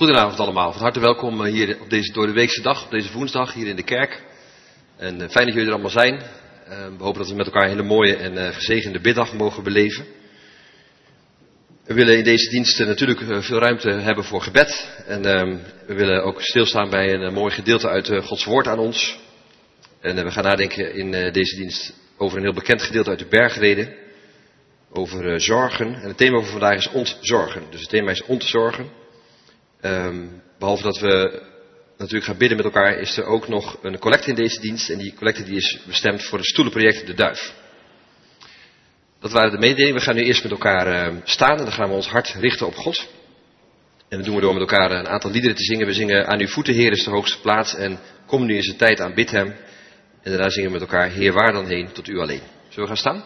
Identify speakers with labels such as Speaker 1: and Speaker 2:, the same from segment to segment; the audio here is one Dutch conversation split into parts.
Speaker 1: Goedenavond allemaal, van harte welkom hier op deze doordeweekse dag, op deze woensdag hier in de kerk. En fijn dat jullie er allemaal zijn. We hopen dat we met elkaar een hele mooie en gezegende biddag mogen beleven. We willen in deze dienst natuurlijk veel ruimte hebben voor gebed. En we willen ook stilstaan bij een mooi gedeelte uit Gods woord aan ons. En we gaan nadenken in deze dienst over een heel bekend gedeelte uit de Bergreden. Over zorgen. En het thema voor vandaag is ontzorgen. Dus het thema is ontzorgen. Behalve dat we natuurlijk gaan bidden met elkaar, is er ook nog een collecte in deze dienst. En die collecte die is bestemd voor het stoelenproject De Duif. Dat waren de mededelingen. We gaan nu eerst met elkaar staan en dan gaan we ons hart richten op God. En dat doen we door met elkaar een aantal liederen te zingen. We zingen Aan uw voeten, Heer, is de hoogste plaats. En kom nu in zijn tijd, aanbid hem. En daarna zingen we met elkaar, Heer, waar dan heen, tot u alleen. Zullen we gaan staan?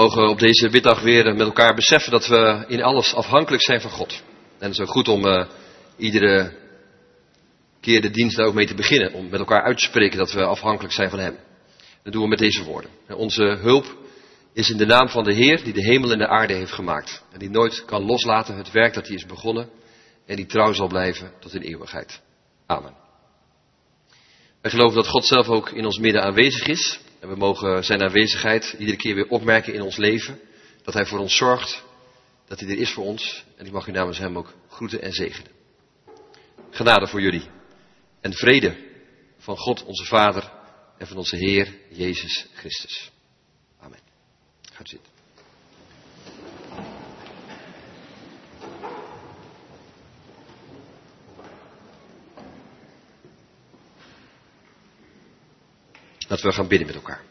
Speaker 1: mogen op deze middag weer met elkaar beseffen dat we in alles afhankelijk zijn van God. En het is ook goed om iedere keer de dienst daar ook mee te beginnen. Om met elkaar uit te spreken dat we afhankelijk zijn van Hem. Dat doen we met deze woorden. En onze hulp is in de naam van de Heer die de hemel en de aarde heeft gemaakt. En die nooit kan loslaten het werk dat hij is begonnen. En die trouw zal blijven tot in eeuwigheid. Amen. Wij geloven dat God zelf ook in ons midden aanwezig is. En we mogen zijn aanwezigheid iedere keer weer opmerken in ons leven. Dat hij voor ons zorgt. Dat hij er is voor ons. En ik mag u namens hem ook groeten en zegenen. Genade voor jullie. En vrede van God onze Vader en van onze Heer Jezus Christus. Amen. Gaat zitten. Laten we gaan bidden met elkaar.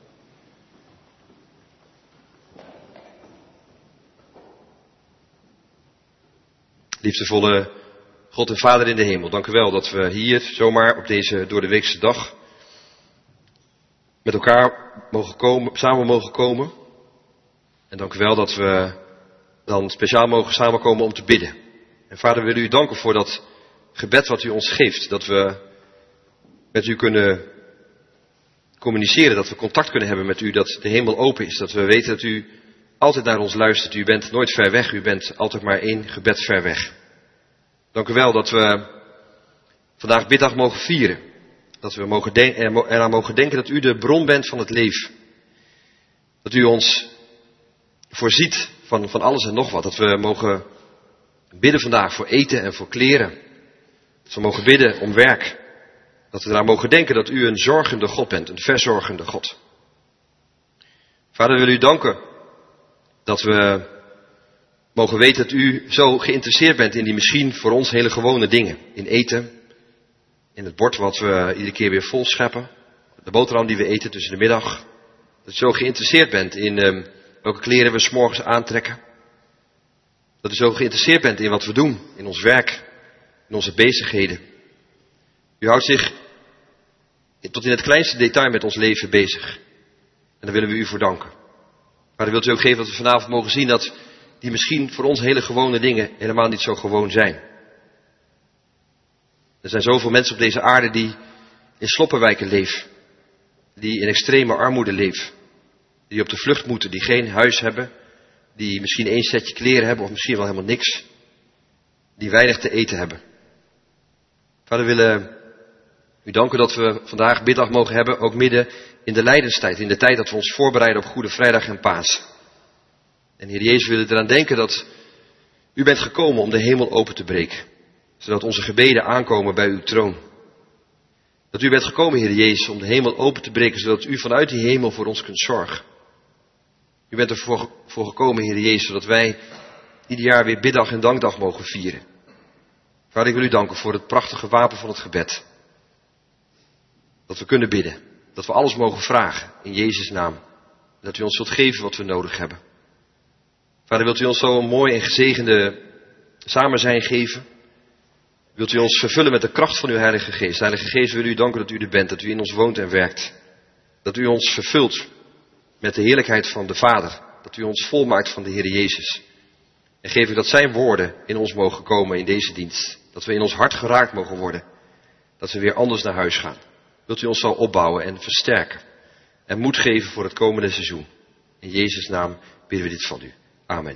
Speaker 1: Liefdevolle God en Vader in de hemel, dank u wel dat we hier zomaar op deze doordeweekse dag met elkaar samen mogen komen. En dank u wel dat we dan speciaal mogen samenkomen om te bidden. En Vader, we willen u danken voor dat gebed wat u ons geeft. Dat we met u kunnen communiceren, dat we contact kunnen hebben met u, dat de hemel open is. Dat we weten dat u altijd naar ons luistert. U bent nooit ver weg, u bent altijd maar één gebed ver weg. Dank u wel dat we vandaag biddag mogen vieren. Dat we eraan mogen denken dat u de bron bent van het leven. Dat u ons voorziet van alles en nog wat. Dat we mogen bidden vandaag voor eten en voor kleren. Dat we mogen bidden om werk. Dat we eraan mogen denken dat u een zorgende God bent, een verzorgende God. Vader, we willen u danken dat we mogen weten dat u zo geïnteresseerd bent in die misschien voor ons hele gewone dingen. In eten, in het bord wat we iedere keer weer vol scheppen, de boterham die we eten tussen de middag. Dat u zo geïnteresseerd bent in welke kleren we 's morgens aantrekken. Dat u zo geïnteresseerd bent in wat we doen, in ons werk, in onze bezigheden. U houdt zich tot in het kleinste detail met ons leven bezig. En daar willen we u voor danken. Maar dan wilt u ook geven dat we vanavond mogen zien dat die misschien voor ons hele gewone dingen helemaal niet zo gewoon zijn. Er zijn zoveel mensen op deze aarde die in sloppenwijken leven. Die in extreme armoede leven. Die op de vlucht moeten, die geen huis hebben. Die misschien 1 setje kleren hebben of misschien wel helemaal niks. Die weinig te eten hebben. Vader, we willen u danken dat we vandaag biddag mogen hebben, ook midden in de lijdenstijd. In de tijd dat we ons voorbereiden op Goede Vrijdag en Pasen. En Heer Jezus, we willen eraan denken dat u bent gekomen om de hemel open te breken. Zodat onze gebeden aankomen bij uw troon. Dat u bent gekomen, Heer Jezus, om de hemel open te breken, zodat u vanuit die hemel voor ons kunt zorgen. U bent ervoor gekomen, Heer Jezus, zodat wij ieder jaar weer biddag en dankdag mogen vieren. Vader, ik wil u danken voor het prachtige wapen van het gebed. Dat we kunnen bidden. Dat we alles mogen vragen in Jezus' naam. Dat u ons zult geven wat we nodig hebben. Vader, wilt u ons zo een mooi en gezegende samen zijn geven? Wilt u ons vervullen met de kracht van uw Heilige Geest? Heilige Geest, wil u danken dat u er bent, dat u in ons woont en werkt. Dat u ons vervult met de heerlijkheid van de Vader. Dat u ons volmaakt van de Heer Jezus. En geef u dat zijn woorden in ons mogen komen in deze dienst. Dat we in ons hart geraakt mogen worden. Dat we weer anders naar huis gaan. Wilt u ons zo opbouwen en versterken. En moed geven voor het komende seizoen. In Jezus' naam bidden we dit van u. Amen.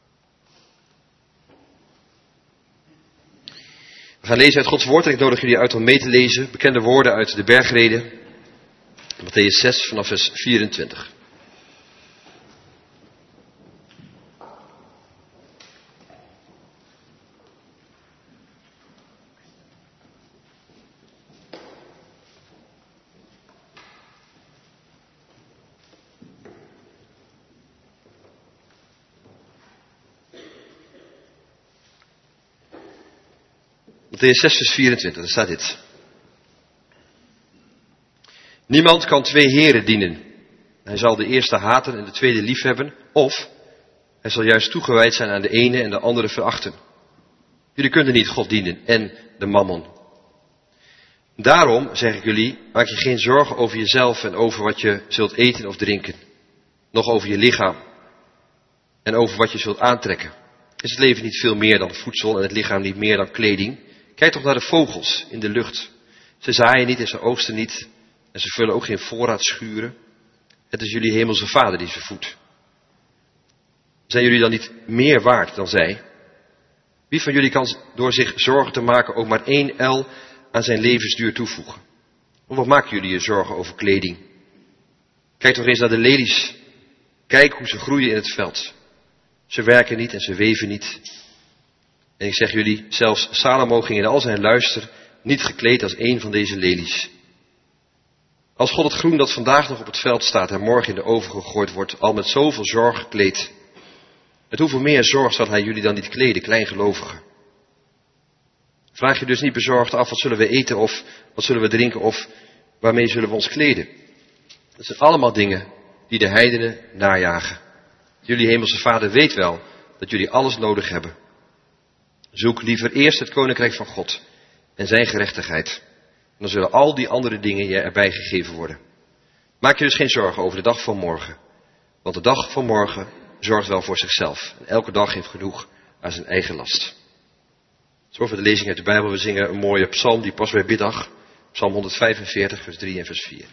Speaker 1: We gaan lezen uit Gods woord en ik nodig jullie uit om mee te lezen. Bekende woorden uit de bergreden. Mattheüs 6 vanaf vers 24. Mattheüs 6 vers 24, daar staat dit. Niemand kan 2 heren dienen. Hij zal de eerste haten en de tweede liefhebben, of hij zal juist toegewijd zijn aan de ene en de andere verachten. Jullie kunnen niet God dienen en de mammon. Daarom, zeg ik jullie, maak je geen zorgen over jezelf en over wat je zult eten of drinken. Nog over je lichaam. en over wat je zult aantrekken. Is het leven niet veel meer dan voedsel en het lichaam niet meer dan kleding? Kijk toch naar de vogels in de lucht. Ze zaaien niet en ze oogsten niet en ze vullen ook geen voorraadschuren. Het is jullie hemelse Vader die ze voedt. Zijn jullie dan niet meer waard dan zij? Wie van jullie kan door zich zorgen te maken ook maar 1 el aan zijn levensduur toevoegen? Of wat maken jullie je zorgen over kleding? Kijk toch eens naar de lelies. Kijk hoe ze groeien in het veld. Ze werken niet en ze weven niet. En ik zeg jullie, zelfs Salomo ging in al zijn luister niet gekleed als 1 van deze lelies. Als God het groen dat vandaag nog op het veld staat en morgen in de oven gegooid wordt, al met zoveel zorg gekleed. Met hoeveel meer zorg zal hij jullie dan niet kleden, kleingelovigen? Vraag je dus niet bezorgd af, wat zullen we eten of wat zullen we drinken of waarmee zullen we ons kleden? Dat zijn allemaal dingen die de heidenen najagen. Jullie hemelse Vader weet wel dat jullie alles nodig hebben. Zoek liever eerst het koninkrijk van God en zijn gerechtigheid. En dan zullen al die andere dingen je erbij gegeven worden. Maak je dus geen zorgen over de dag van morgen. Want de dag van morgen zorgt wel voor zichzelf. En elke dag heeft genoeg aan zijn eigen last. Zover de lezing uit de Bijbel. We zingen een mooie psalm die past bij biddag. Psalm 145, vers 3 en vers 4.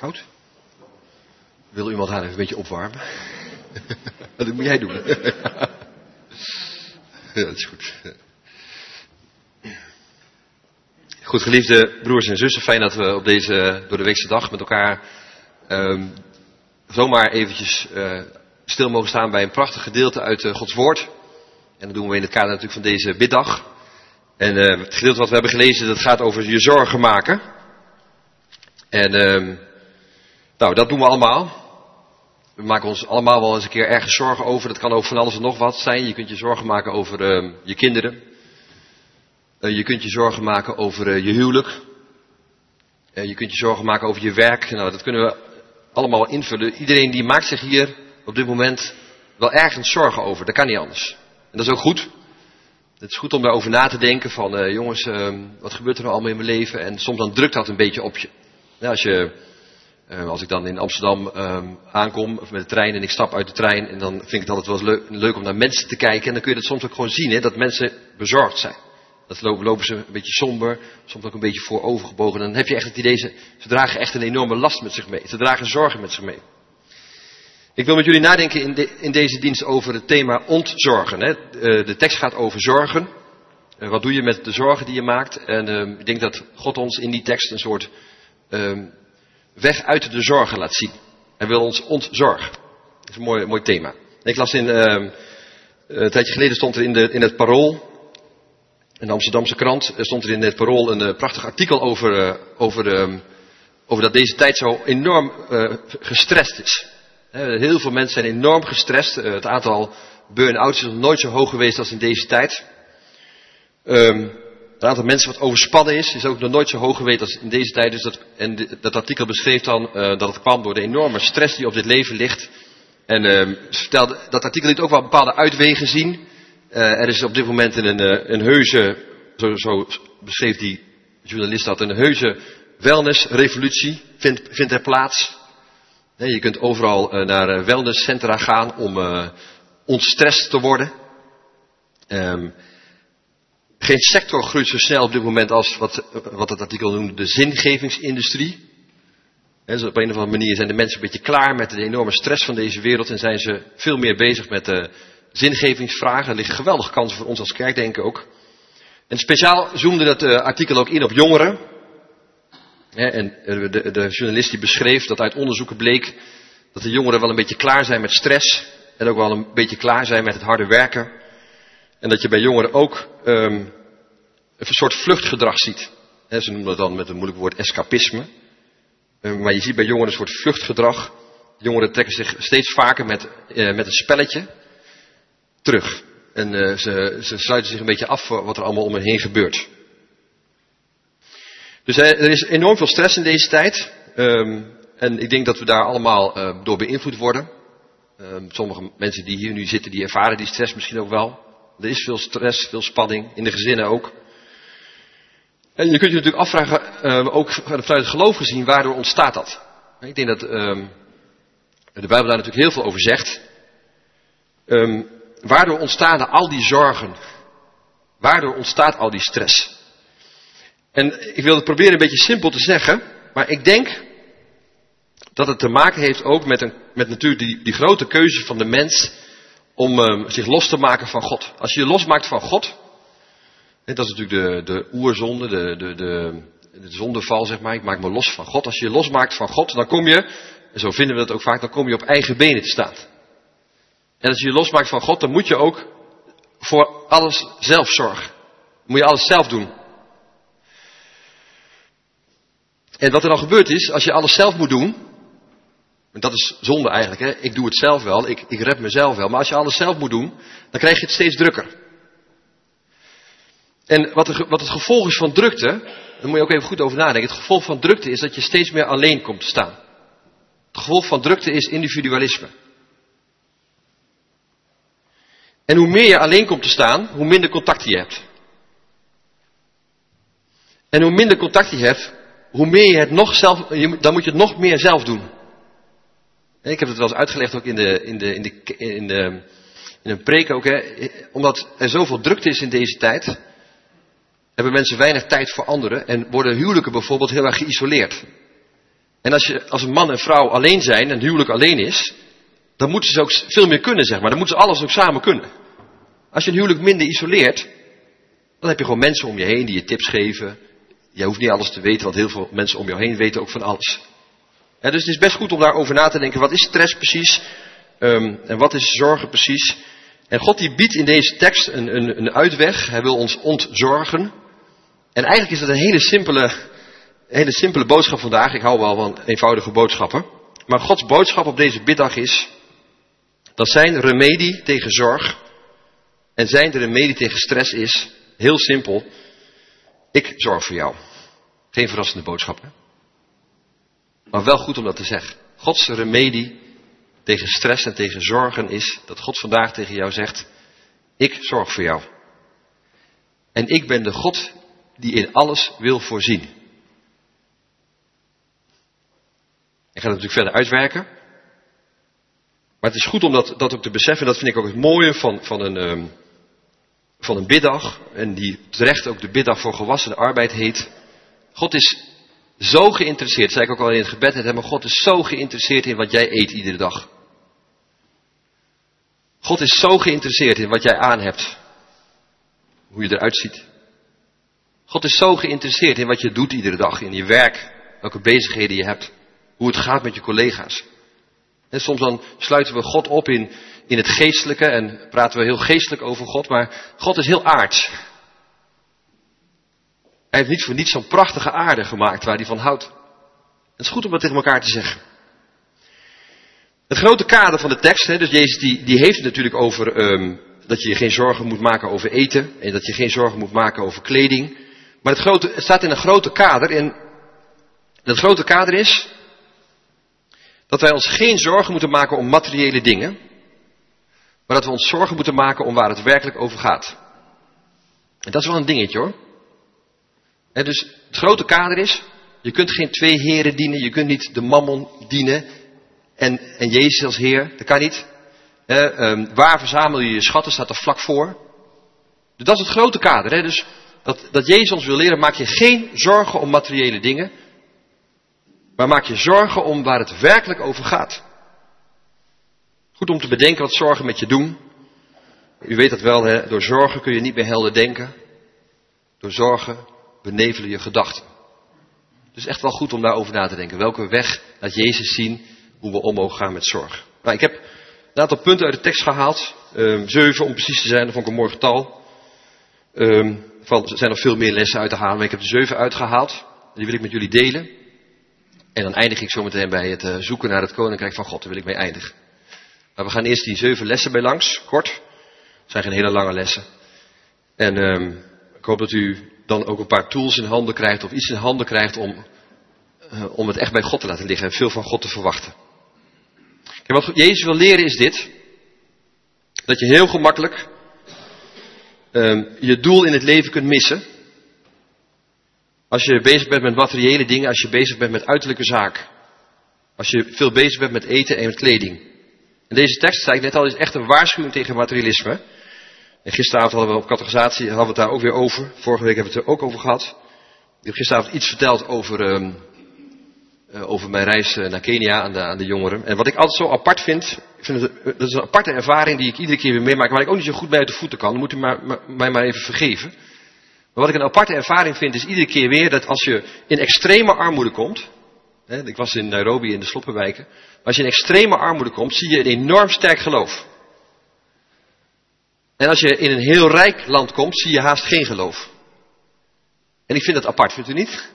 Speaker 1: Koud? Wil iemand haar even een beetje opwarmen? Dat moet jij doen. Ja, dat is goed. Goed, geliefde broers en zussen, fijn dat we op deze doordeweekse dag met elkaar zomaar eventjes stil mogen staan bij een prachtig gedeelte uit Gods Woord. En dat doen we in het kader natuurlijk van deze biddag. En het gedeelte wat we hebben gelezen, dat gaat over je zorgen maken. En nou, dat doen we allemaal. We maken ons allemaal wel eens een keer ergens zorgen over. Dat kan ook van alles en nog wat zijn. Je kunt je zorgen maken over je kinderen. Je kunt je zorgen maken over je huwelijk. Je kunt je zorgen maken over je werk. Nou, dat kunnen we allemaal invullen. Iedereen die maakt zich hier op dit moment wel ergens zorgen over. Dat kan niet anders. En dat is ook goed. Het is goed om daarover na te denken van jongens, wat gebeurt er nou allemaal in mijn leven? En soms dan drukt dat een beetje op je. Ja, als ik dan in Amsterdam aankom of met de trein en ik stap uit de trein en dan vind ik het altijd wel leuk om naar mensen te kijken. En dan kun je dat soms ook gewoon zien, hè, dat mensen bezorgd zijn. Dat lopen ze een beetje somber, soms ook een beetje voorovergebogen. En dan heb je echt het idee, ze dragen echt een enorme last met zich mee. Ze dragen zorgen met zich mee. Ik wil met jullie nadenken in deze dienst over het thema ontzorgen. Hè. De tekst gaat over zorgen. Wat doe je met de zorgen die je maakt? En ik denk dat God ons in die tekst een soort weg uit de zorgen laat zien. Hij wil ons ontzorgen. Dat is een mooi thema. Ik las een tijdje geleden stond er in het Parool, in de Amsterdamse krant, stond er in het Parool een prachtig artikel over dat deze tijd zo enorm gestrest is. Heel veel mensen zijn enorm gestrest. Het aantal burn-outs is nog nooit zo hoog geweest als in deze tijd. Het aantal mensen wat overspannen is ook nog nooit zo hoog geweest als in deze tijd. Dus dat artikel beschreef dan dat het kwam door de enorme stress die op dit leven ligt. En dat artikel liet ook wel bepaalde uitwegen zien. Er is op dit moment een heuse, zo beschreef die journalist dat, een heuse wellnessrevolutie vindt er plaats. Je kunt overal naar wellnesscentra gaan om ontstrest te worden. Geen sector groeit zo snel op dit moment als wat het artikel noemde de zingevingsindustrie. Dus op een of andere manier zijn de mensen een beetje klaar met de enorme stress van deze wereld en zijn ze veel meer bezig met zingevingsvragen. Er liggen geweldige kansen voor ons als kerk, denk ik ook. En speciaal zoomde dat artikel ook in op jongeren. En de journalist die beschreef dat uit onderzoeken bleek dat de jongeren wel een beetje klaar zijn met stress. En ook wel een beetje klaar zijn met het harde werken. En dat je bij jongeren ook een soort vluchtgedrag ziet. Ze noemen dat dan met een moeilijk woord escapisme. Maar je ziet bij jongeren een soort vluchtgedrag. Jongeren trekken zich steeds vaker met een spelletje terug. En ze sluiten zich een beetje af voor wat er allemaal om hen heen gebeurt. Dus er is enorm veel stress in deze tijd. En ik denk dat we daar allemaal door beïnvloed worden. Sommige mensen die hier nu zitten, die ervaren die stress misschien ook wel. Er is veel stress, veel spanning, in de gezinnen ook. En je kunt je natuurlijk afvragen, ook vanuit het geloof gezien, waardoor ontstaat dat? Ik denk dat de Bijbel daar natuurlijk heel veel over zegt. Waardoor ontstaan al die zorgen? Waardoor ontstaat al die stress? En ik wil het proberen een beetje simpel te zeggen, maar ik denk dat het te maken heeft ook met natuurlijk die grote keuze van de mens om zich los te maken van God. Als je je losmaakt van God, dat is natuurlijk de oerzonde, de zondeval, zeg maar. Ik maak me los van God. Als je je losmaakt van God, dan kom je, en zo vinden we dat ook vaak, dan kom je op eigen benen te staan. En als je je losmaakt van God, dan moet je ook voor alles zelf zorgen. Dan moet je alles zelf doen. En wat er dan gebeurt is, als je alles zelf moet doen, en dat is zonde eigenlijk, hè? Ik doe het zelf wel, ik red mezelf wel, maar als je alles zelf moet doen, dan krijg je het steeds drukker. En wat het gevolg is van drukte, daar moet je ook even goed over nadenken. Het gevolg van drukte is dat je steeds meer alleen komt te staan. Het gevolg van drukte is individualisme. En hoe meer je alleen komt te staan, hoe minder contact je hebt. En hoe minder contact je hebt, hoe meer je het nog zelf, dan moet je het nog meer zelf doen. Ik heb het wel eens uitgelegd ook in een preek ook, hè. Omdat er zoveel drukte is in deze tijd, hebben mensen weinig tijd voor anderen en worden huwelijken bijvoorbeeld heel erg geïsoleerd. En als een man en vrouw alleen zijn, en huwelijk alleen is, dan moeten ze ook veel meer kunnen, zeg maar. Dan moeten ze alles ook samen kunnen. Als je een huwelijk minder isoleert, dan heb je gewoon mensen om je heen die je tips geven. Jij hoeft niet alles te weten, want heel veel mensen om jou heen weten ook van alles. Ja, dus het is best goed om daarover na te denken. Wat is stress precies? En wat is zorgen precies? En God die biedt in deze tekst een uitweg. Hij wil ons ontzorgen. En eigenlijk is dat een hele simpele boodschap vandaag. Ik hou wel van eenvoudige boodschappen. Maar Gods boodschap op deze biddag is dat zijn remedie tegen zorg en zijn remedie tegen stress is heel simpel. Ik zorg voor jou. Geen verrassende boodschap, hè? Maar wel goed om dat te zeggen. Gods remedie tegen stress en tegen zorgen is dat God vandaag tegen jou zegt, ik zorg voor jou. En ik ben de God die in alles wil voorzien. Ik ga dat natuurlijk verder uitwerken. Maar het is goed om dat ook te beseffen. Dat vind ik ook het mooie van een biddag. En die terecht ook de biddag voor gewassene arbeid heet. God is zo geïnteresseerd, zei ik ook al in het gebed, maar God is zo geïnteresseerd in wat jij eet iedere dag. God is zo geïnteresseerd in wat jij aan hebt. Hoe je eruit ziet. God is zo geïnteresseerd in wat je doet iedere dag, in je werk, welke bezigheden je hebt. Hoe het gaat met je collega's. En soms dan sluiten we God op in het geestelijke en praten we heel geestelijk over God, maar God is heel aards. Hij heeft niet voor niets zo'n prachtige aarde gemaakt waar hij van houdt. Het is goed om dat tegen elkaar te zeggen. Het grote kader van de tekst, dus Jezus die heeft het natuurlijk over dat je je geen zorgen moet maken over eten en dat je geen zorgen moet maken over kleding. Maar het staat in een grote kader en dat grote kader is dat wij ons geen zorgen moeten maken om materiële dingen, maar dat we ons zorgen moeten maken om waar het werkelijk over gaat. En dat is wel een dingetje hoor. En dus het grote kader is, je kunt geen twee heren dienen, je kunt niet de mammon dienen en Jezus als Heer, dat kan niet. Waar verzamel je je schatten, staat er vlak voor. Dus dat is het grote kader. Hè? Dus dat Jezus ons wil leren, maak je geen zorgen om materiële dingen, maar maak je zorgen om waar het werkelijk over gaat. Goed om te bedenken wat zorgen met je doen. U weet dat wel, hè? Door zorgen kun je niet meer helder denken. Door zorgen benevelen je gedachten. Dus echt wel goed om daarover na te denken. Welke weg laat Jezus zien hoe we om mogen gaan met zorg. Nou, ik heb een aantal punten uit de tekst gehaald. 7 om precies te zijn, dat vond ik een mooi getal. Er zijn nog veel meer lessen uit te halen, maar ik heb er 7 uitgehaald. Die wil ik met jullie delen. En dan eindig ik zo meteen bij het zoeken naar het koninkrijk van God. Daar wil ik mee eindigen. Maar we gaan eerst die 7 lessen bij langs, kort. Het zijn geen hele lange lessen. En ik hoop dat u dan ook een paar tools in handen krijgt, of iets in handen krijgt om het echt bij God te laten liggen en veel van God te verwachten. Kijk, wat Jezus wil leren is dit. Dat je heel gemakkelijk je doel in het leven kunt missen. Als je bezig bent met materiële dingen, als je bezig bent met uiterlijke zaken. Als je veel bezig bent met eten en met kleding. En deze tekst, zei ik net al, is echt een waarschuwing tegen materialisme. En gisteravond hadden we op catechisatie, hadden we het daar ook weer over. Vorige week hebben we het er ook over gehad. Ik heb gisteravond iets verteld over mijn reis naar Kenia aan de jongeren. En wat ik altijd zo apart vind, dat is een aparte ervaring die ik iedere keer weer meemaak, waar ik ook niet zo goed bij uit de voeten kan. Dan moet u mij maar even vergeven. Maar wat ik een aparte ervaring vind, is iedere keer weer dat als je in extreme armoede komt. Ik was in Nairobi in de sloppenwijken. Maar als je in extreme armoede komt, zie je een enorm sterk geloof. En als je in een heel rijk land komt, zie je haast geen geloof. En ik vind dat apart, vindt u niet?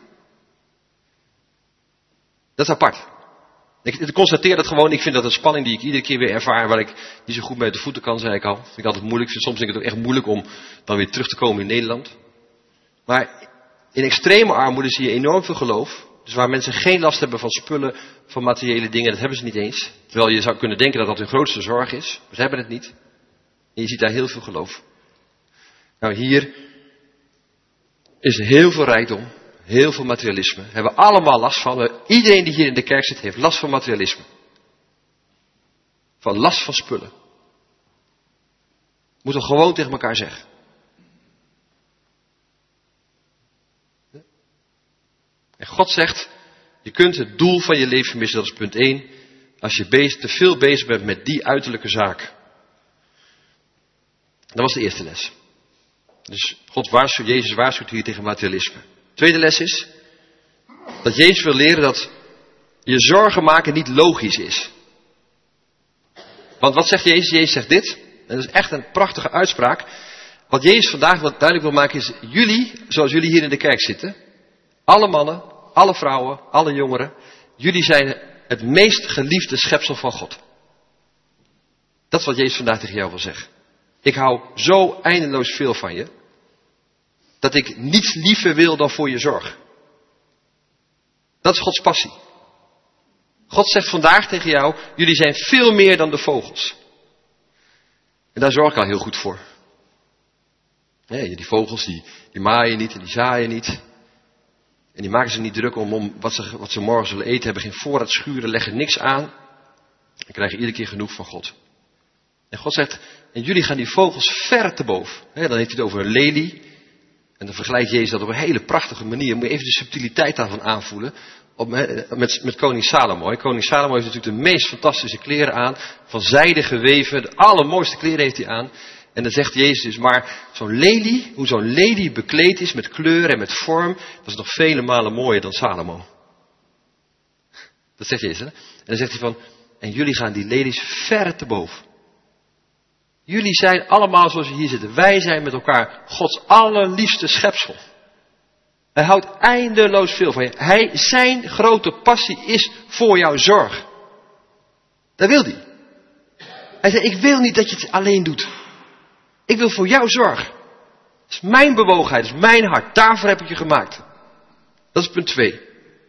Speaker 1: Dat is apart. Ik constateer dat gewoon, ik vind dat een spanning die ik iedere keer weer ervaar, waar ik niet zo goed mee uit de voeten kan, zei ik al. Vind ik altijd moeilijk. Soms vind ik het ook echt moeilijk om dan weer terug te komen in Nederland. Maar in extreme armoede zie je enorm veel geloof. Dus waar mensen geen last hebben van spullen, van materiële dingen, dat hebben ze niet eens. Terwijl je zou kunnen denken dat dat hun grootste zorg is. Maar ze hebben het niet. En je ziet daar heel veel geloof. Nou, hier is heel veel rijkdom, heel veel materialisme. Daar hebben we allemaal last van. Iedereen die hier in de kerk zit, heeft last van materialisme. Van last van spullen. Moeten we gewoon tegen elkaar zeggen. En God zegt, Je kunt het doel van je leven missen, dat is punt 1. Als je te veel bezig bent met die uiterlijke zaak. Dat was de eerste les. Dus Jezus waarschuwt hier tegen materialisme. Tweede les is dat Jezus wil leren dat je zorgen maken niet logisch is. Want wat zegt Jezus? Jezus zegt dit. En dat is echt een prachtige uitspraak. Wat Jezus vandaag wat duidelijk wil maken is, jullie, zoals jullie hier in de kerk zitten, alle mannen, alle vrouwen, alle jongeren, jullie zijn het meest geliefde schepsel van God. Dat is wat Jezus vandaag tegen jou wil zeggen. Ik hou zo eindeloos veel van je, dat ik niets liever wil dan voor je zorg. Dat is Gods passie. God zegt vandaag tegen jou, jullie zijn veel meer dan de vogels. En daar zorg ik al heel goed voor. Nee, die vogels die maaien niet en die zaaien niet. En die maken zich niet druk om wat ze morgen zullen eten. Hebben geen voorraadschuren, leggen niks aan. En krijgen iedere keer genoeg van God. En God zegt, en jullie gaan die vogels ver te boven. Dan heeft hij het over een lelie. En dan vergelijkt Jezus dat op een hele prachtige manier. Moet je even de subtiliteit daarvan aanvoelen. Met koning Salomo. Koning Salomo heeft natuurlijk de meest fantastische kleren aan. Van zijde geweven. De allermooiste kleren heeft hij aan. En dan zegt Jezus dus, maar zo'n lelie, hoe zo'n lelie bekleed is met kleur en met vorm, dat is nog vele malen mooier dan Salomo. Dat zegt Jezus, hè? En dan zegt hij van, en jullie gaan die lelies ver te boven. Jullie zijn allemaal zoals we hier zitten. Wij zijn met elkaar Gods allerliefste schepsel. Hij houdt eindeloos veel van je. Zijn grote passie is voor jouw zorg. Dat wil hij. Hij zegt, ik wil niet dat je het alleen doet. Ik wil voor jou zorgen. Dat is mijn bewogenheid, dat is mijn hart. Daarvoor heb ik je gemaakt. Dat is punt 2.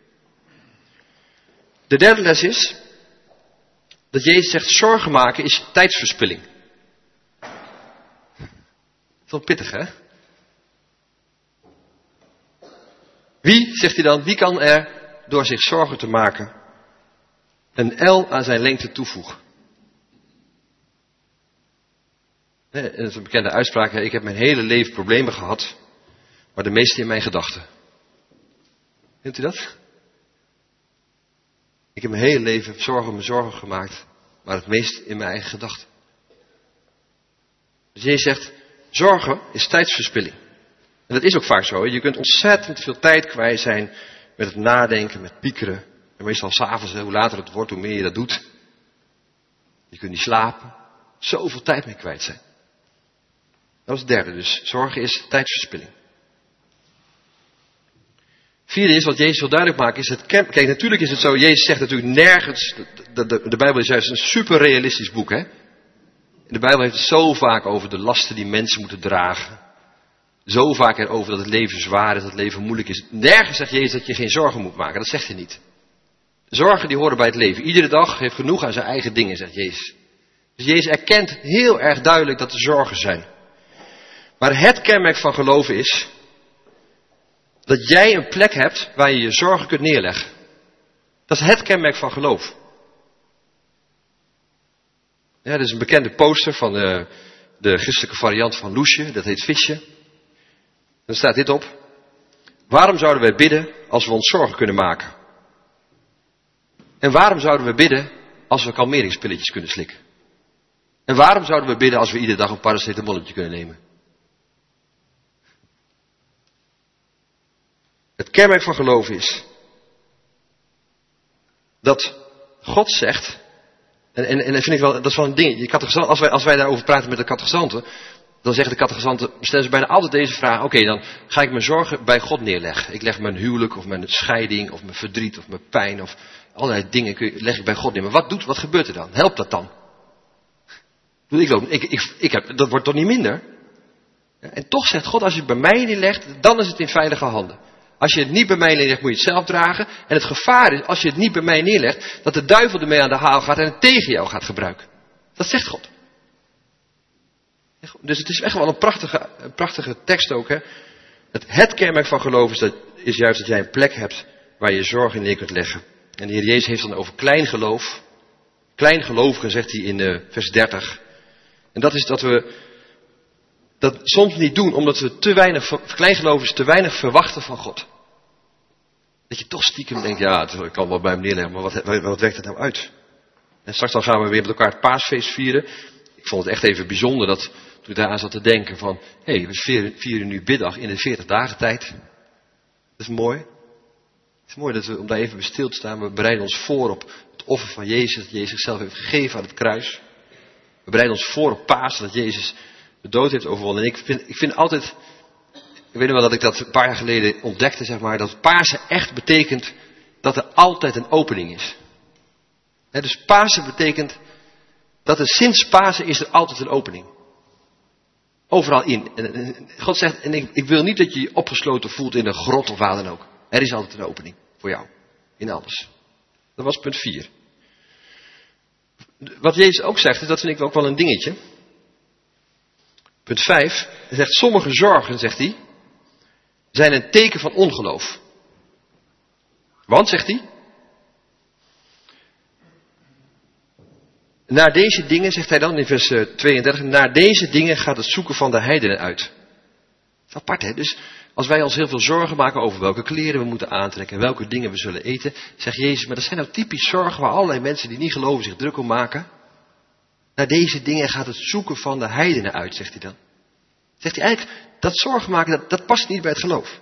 Speaker 1: De derde les is dat Jezus zegt, zorgen maken is tijdsverspilling. Dat is wel pittig, hè? Wie, zegt hij dan, wie kan er door zich zorgen te maken een el aan zijn lengte toevoegen? Dat is een bekende uitspraak. Ik heb mijn hele leven problemen gehad, maar de meeste in mijn gedachten. Kent u dat? Ik heb mijn hele leven me zorgen gemaakt, maar het meest in mijn eigen gedachten. Dus Jezus zegt, zorgen is tijdsverspilling. En dat is ook vaak zo. Je kunt ontzettend veel tijd kwijt zijn met het nadenken, met piekeren. En meestal 's avonds, hoe later het wordt, hoe meer je dat doet. Je kunt niet slapen. Zoveel tijd mee kwijt zijn. Dat is het derde dus. Zorgen is tijdsverspilling. Vierde is, wat Jezus wil duidelijk maken, is het... Kijk, natuurlijk is het zo, Jezus zegt natuurlijk nergens... De Bijbel is juist een super realistisch boek, hè. De Bijbel heeft het zo vaak over de lasten die mensen moeten dragen. Zo vaak erover dat het leven zwaar is, dat het leven moeilijk is. Nergens zegt Jezus dat je geen zorgen moet maken. Dat zegt hij niet. Zorgen die horen bij het leven. Iedere dag heeft genoeg aan zijn eigen dingen, zegt Jezus. Dus Jezus erkent heel erg duidelijk dat er zorgen zijn. Maar het kenmerk van geloven is dat jij een plek hebt waar je je zorgen kunt neerleggen. Dat is het kenmerk van geloof. Ja, dat is een bekende poster van de christelijke variant van Loesje. Dat heet Visje. Dan staat dit op. Waarom zouden wij bidden als we ons zorgen kunnen maken? En waarom zouden we bidden als we kalmeringspilletjes kunnen slikken? En waarom zouden we bidden als we iedere dag een paracetamolletje kunnen nemen? Het kenmerk van geloof is dat God zegt, en dat vind ik wel, dat is wel een ding. Als wij daarover praten met de catechizanten, dan zeggen de catechizanten, stellen ze bijna altijd deze vraag. Oké, dan ga ik mijn zorgen bij God neerleggen. Ik leg mijn huwelijk of mijn scheiding of mijn verdriet of mijn pijn of allerlei dingen leg ik bij God neer. Maar wat gebeurt er dan? Helpt dat dan? Dat wordt toch niet minder? En toch zegt God, als je het bij mij neerlegt, dan is het in veilige handen. Als je het niet bij mij neerlegt, moet je het zelf dragen. En het gevaar is, als je het niet bij mij neerlegt, dat de duivel ermee aan de haal gaat en het tegen jou gaat gebruiken. Dat zegt God. Dus het is echt wel een prachtige tekst ook. Hè? Het kenmerk van geloof is juist dat jij een plek hebt waar je je zorgen neer kunt leggen. En de Heer Jezus heeft dan over klein geloof. Kleingelovigen zegt hij in vers 30. En dat is dat we dat soms niet doen, omdat we kleingelovigen te weinig verwachten van God. Dat je toch stiekem denkt, ja, het kan wel bij me neerleggen, maar wat werkt het nou uit? En straks dan gaan we weer met elkaar het paasfeest vieren. Ik vond het echt even bijzonder dat, toen ik daar aan zat te denken van, hé, we vieren nu biddag in de 40 dagen tijd. Dat is mooi. Het is mooi dat we om daar even bij stil te staan. We bereiden ons voor op het offer van Jezus, dat Jezus zichzelf heeft gegeven aan het kruis. We bereiden ons voor op Pasen, dat Jezus de dood heeft overwonnen. En ik vind altijd, ik weet nog wel dat ik dat een paar jaar geleden ontdekte, zeg maar, dat Pasen echt betekent dat er altijd een opening is. Dus Pasen betekent dat er sinds Pasen is er altijd een opening. Overal in. En God zegt, en ik wil niet dat je je opgesloten voelt in een grot of waar dan ook. Er is altijd een opening voor jou. In alles. Dat was punt 4. Wat Jezus ook zegt, dat vind ik ook wel een dingetje. Punt 5. Hij zegt, sommige zorgen, zegt hij, zijn een teken van ongeloof. Want, zegt hij, naar deze dingen, zegt hij dan in vers 32, naar deze dingen gaat het zoeken van de heidenen uit. Apart, hè? Dus als wij ons heel veel zorgen maken over welke kleren we moeten aantrekken en welke dingen we zullen eten, zegt Jezus, maar dat zijn nou typisch zorgen waar allerlei mensen die niet geloven zich druk om maken. Naar deze dingen gaat het zoeken van de heidenen uit, zegt hij dan. Zegt hij eigenlijk, dat zorgen maken, dat past niet bij het geloof.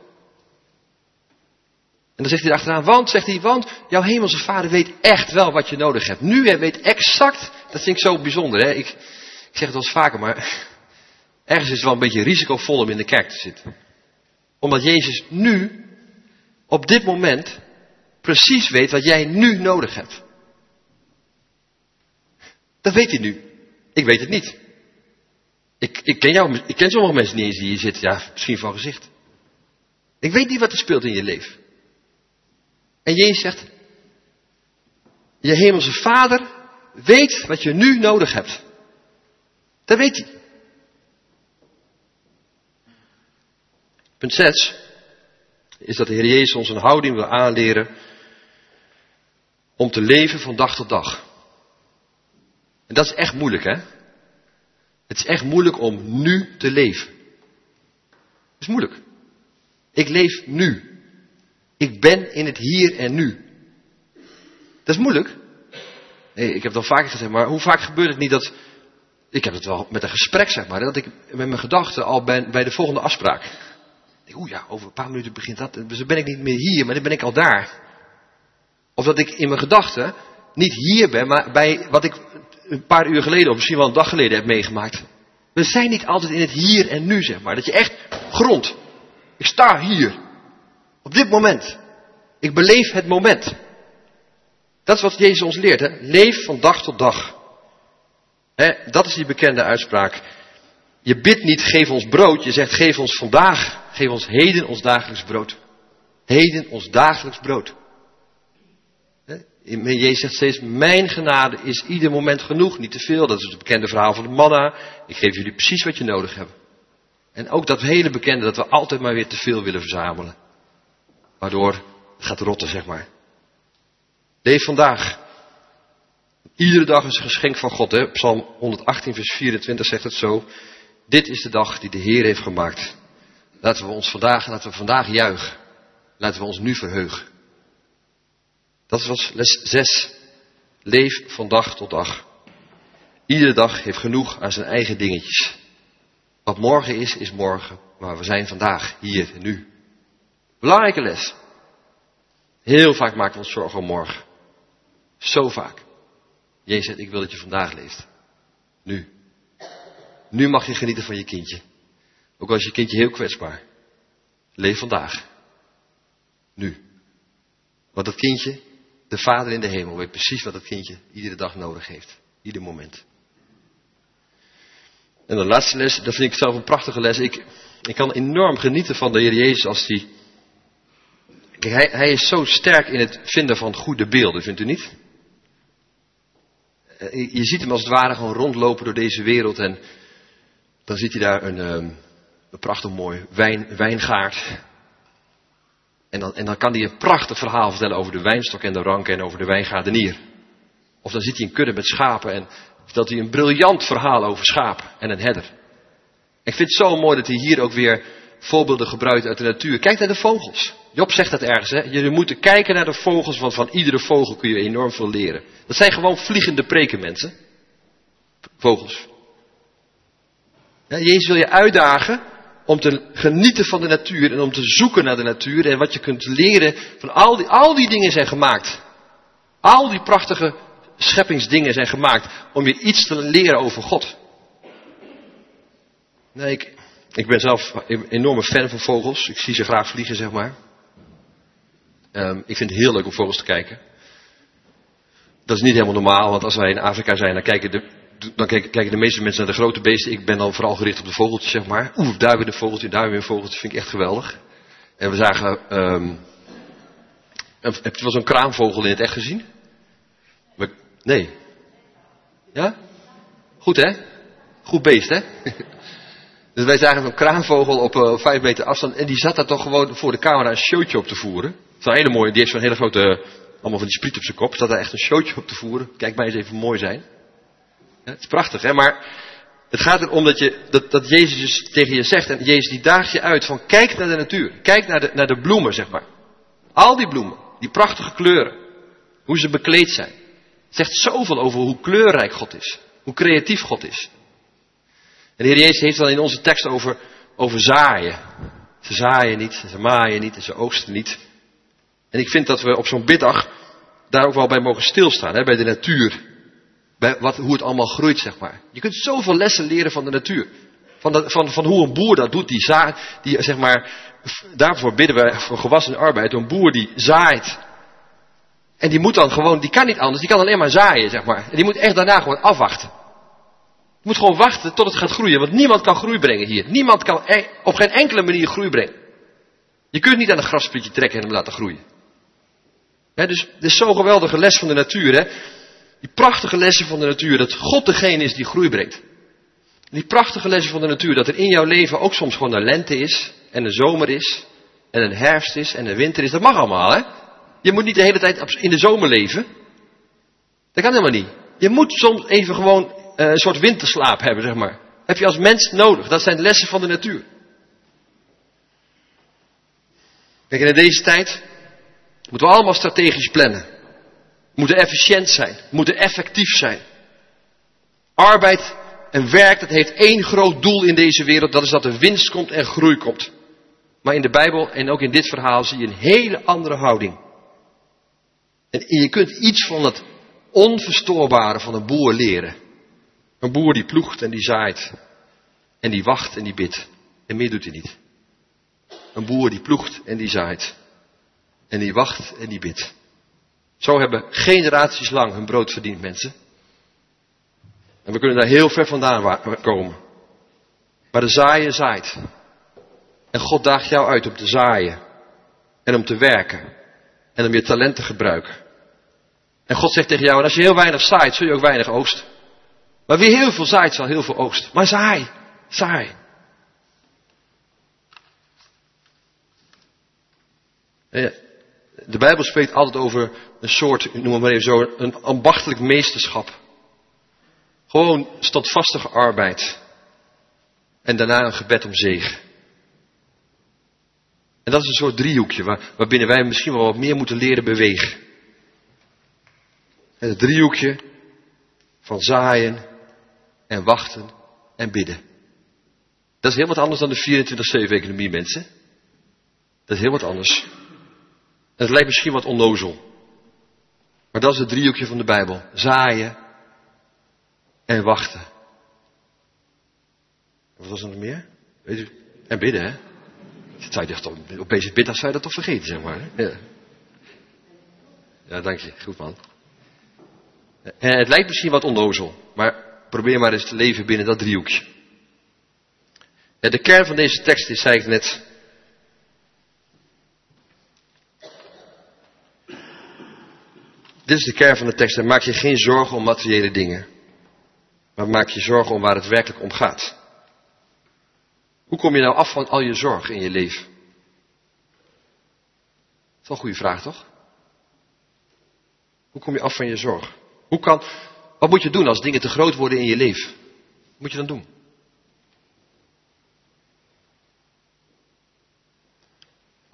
Speaker 1: En dan zegt hij erachteraan, want jouw hemelse vader weet echt wel wat je nodig hebt. Nu, hij weet exact, dat vind ik zo bijzonder. Hè? Ik zeg het wel eens vaker, maar ergens is het wel een beetje risicovol om in de kerk te zitten. Omdat Jezus nu, op dit moment, precies weet wat jij nu nodig hebt. Dat weet hij nu. Ik weet het niet. Ik ken sommige mensen niet eens die hier zitten, ja, misschien van gezicht. Ik weet niet wat er speelt in je leven. En Jezus zegt, je hemelse vader weet wat je nu nodig hebt. Dat weet hij. Punt 6 is dat de Heer Jezus ons een houding wil aanleren om te leven van dag tot dag. En dat is echt moeilijk, hè? Het is echt moeilijk om nu te leven. Het is moeilijk. Ik leef nu. Ik ben in het hier en nu. Dat is moeilijk. Nee, ik heb het al vaker gezegd, maar hoe vaak gebeurt het niet dat... Ik heb het wel met een gesprek, zeg maar, dat ik met mijn gedachten al ben bij de volgende afspraak. Oeh ja, over een paar minuten begint dat. Dus dan ben ik niet meer hier, maar dan ben ik al daar. Of dat ik in mijn gedachten niet hier ben, maar bij wat ik een paar uur geleden, of misschien wel een dag geleden heb meegemaakt. We zijn niet altijd in het hier en nu, zeg maar. Dat je echt grond. Ik sta hier. Op dit moment. Ik beleef het moment. Dat is wat Jezus ons leert, hè. Leef van dag tot dag. Dat is die bekende uitspraak. Je bidt niet, geef ons brood. Je zegt, geef ons vandaag. Geef ons heden ons dagelijks brood. Heden ons dagelijks brood. Jezus zegt steeds, mijn genade is ieder moment genoeg. Niet te veel, dat is het bekende verhaal van de manna. Ik geef jullie precies wat je nodig hebt. En ook dat hele bekende, dat we altijd maar weer te veel willen verzamelen. Waardoor het gaat rotten, zeg maar. Leef vandaag. Iedere dag is een geschenk van God. Hè? Psalm 118 vers 24 zegt het zo. Dit is de dag die de Heer heeft gemaakt. Laten we vandaag juichen. Laten we ons nu verheugen. Dat was les 6. Leef van dag tot dag. Iedere dag heeft genoeg aan zijn eigen dingetjes. Wat morgen is morgen. Maar we zijn vandaag, hier en nu. Belangrijke les. Heel vaak maken we ons zorgen om morgen. Zo vaak. Jezus zegt, ik wil dat je vandaag leeft. Nu. Nu mag je genieten van je kindje. Ook al is je kindje heel kwetsbaar. Leef vandaag. Nu. Want dat kindje, de Vader in de hemel, weet precies wat dat kindje iedere dag nodig heeft. Ieder moment. En de laatste les, dat vind ik zelf een prachtige les. Ik kan enorm genieten van de Heer Jezus als die... Kijk, hij is zo sterk in het vinden van goede beelden, vindt u niet? Je ziet hem als het ware gewoon rondlopen door deze wereld en dan ziet hij daar een prachtig mooi wijngaard. En dan kan hij een prachtig verhaal vertellen over de wijnstok en de ranken en over de wijngaardenier. Of dan ziet hij een kudde met schapen en vertelt hij een briljant verhaal over schapen en een herder. Ik vind het zo mooi dat hij hier ook weer voorbeelden gebruikt uit de natuur. Kijk naar de vogels. Job zegt dat ergens, hè. Jullie moeten kijken naar de vogels, want van iedere vogel kun je enorm veel leren. Dat zijn gewoon vliegende preken, mensen. Vogels. Ja, Jezus wil je uitdagen om te genieten van de natuur en om te zoeken naar de natuur en wat je kunt leren van al die dingen zijn gemaakt. Al die prachtige scheppingsdingen zijn gemaakt om je iets te leren over God. Nee, ik ben zelf een enorme fan van vogels. Ik zie ze graag vliegen, zeg maar. Ik vind het heel leuk om vogels te kijken. Dat is niet helemaal normaal, want als wij in Afrika zijn, dan kijken de meeste mensen naar de grote beesten. Ik ben dan vooral gericht op de vogeltjes, zeg maar. Daar weer een vogeltje, daar weer een vogeltje. Vind ik echt geweldig. En we zagen... heb je wel zo'n kraanvogel in het echt gezien? Nee. Ja? Goed, hè? Goed beest, hè? Dus wij zagen zo'n kraanvogel op 5 meter afstand. En die zat daar toch gewoon voor de camera een showtje op te voeren. Dat is een hele mooie. Die heeft zo'n hele grote... Allemaal van die spriet op zijn kop. Zat daar echt een showtje op te voeren. Kijk mij eens even mooi zijn. Ja, het is prachtig, hè? Maar het gaat erom dat Jezus dus tegen je zegt. En Jezus die daagt je uit van kijk naar de natuur. Kijk naar de bloemen, zeg maar. Al die bloemen. Die prachtige kleuren. Hoe ze bekleed zijn. Het zegt zoveel over hoe kleurrijk God is. Hoe creatief God is. En de Heer Jezus heeft dan in onze tekst over zaaien. Ze zaaien niet, ze maaien niet en ze oogsten niet. En ik vind dat we op zo'n biddag daar ook wel bij mogen stilstaan. Hè, bij de natuur. Bij hoe het allemaal groeit, zeg maar. Je kunt zoveel lessen leren van de natuur. Van hoe een boer dat doet. Die zeg maar, daarvoor bidden we voor gewas en arbeid. Een boer die zaait. En die moet dan gewoon, die kan niet anders. Die kan alleen maar zaaien, zeg maar. En die moet echt daarna gewoon afwachten. Je moet gewoon wachten tot het gaat groeien. Want niemand kan groei brengen hier. Niemand kan op geen enkele manier groei brengen. Je kunt niet aan een grassprietje trekken en hem laten groeien. Dus dit is zo'n geweldige les van de natuur. Hè? Die prachtige lessen van de natuur. Dat God degene is die groei brengt. Die prachtige lessen van de natuur. Dat er in jouw leven ook soms gewoon een lente is. En een zomer is. En een herfst is. En een winter is. Dat mag allemaal, hè. Je moet niet de hele tijd in de zomer leven. Dat kan helemaal niet. Je moet soms even gewoon een soort winterslaap hebben, zeg maar. Heb je als mens nodig. Dat zijn de lessen van de natuur. Kijk, en in deze tijd moeten we allemaal strategisch plannen. We moeten efficiënt zijn. We moeten effectief zijn. Arbeid en werk, dat heeft één groot doel in deze wereld. Dat is dat er winst komt en groei komt. Maar in de Bijbel en ook in dit verhaal zie je een hele andere houding. En je kunt iets van het onverstoorbare van een boer leren. Een boer die ploegt en die zaait. En die wacht en die bidt. En meer doet hij niet. Een boer die ploegt en die zaait. En die wacht en die bidt. Zo hebben generaties lang hun brood verdiend, mensen. En we kunnen daar heel ver vandaan komen. Maar de zaaier zaait. En God daagt jou uit om te zaaien. En om te werken. En om je talent te gebruiken. En God zegt tegen jou, en als je heel weinig zaait, zul je ook weinig oogsten. Maar wie heel veel zaait, zal heel veel oogsten. Maar zaai. Zaai. De Bijbel spreekt altijd over een soort, noem het maar even zo, een ambachtelijk meesterschap. Gewoon standvastige arbeid. En daarna een gebed om zegen. En dat is een soort driehoekje waarbinnen wij misschien wel wat meer moeten leren bewegen. Het driehoekje van zaaien en wachten en bidden. Dat is heel wat anders dan de 24/7-economie, mensen. Dat is heel wat anders. En het lijkt misschien wat onnozel. Maar dat is het driehoekje van de Bijbel. Zaaien en wachten. Wat was er nog meer? Weet u? En bidden, hè? Op deze biddag zou je dat toch vergeten, zeg maar. Hè? Ja, dank je. Goed, man. En het lijkt misschien wat onnozel. Maar probeer maar eens te leven binnen dat driehoekje. De kern van deze tekst is, zei ik net. Dit is de kern van de tekst. En maak je geen zorgen om materiële dingen. Maar maak je zorgen om waar het werkelijk om gaat. Hoe kom je nou af van al je zorg in je leven? Dat is wel een goede vraag, toch? Hoe kom je af van je zorg? Wat moet je doen als dingen te groot worden in je leven? Wat moet je dan doen?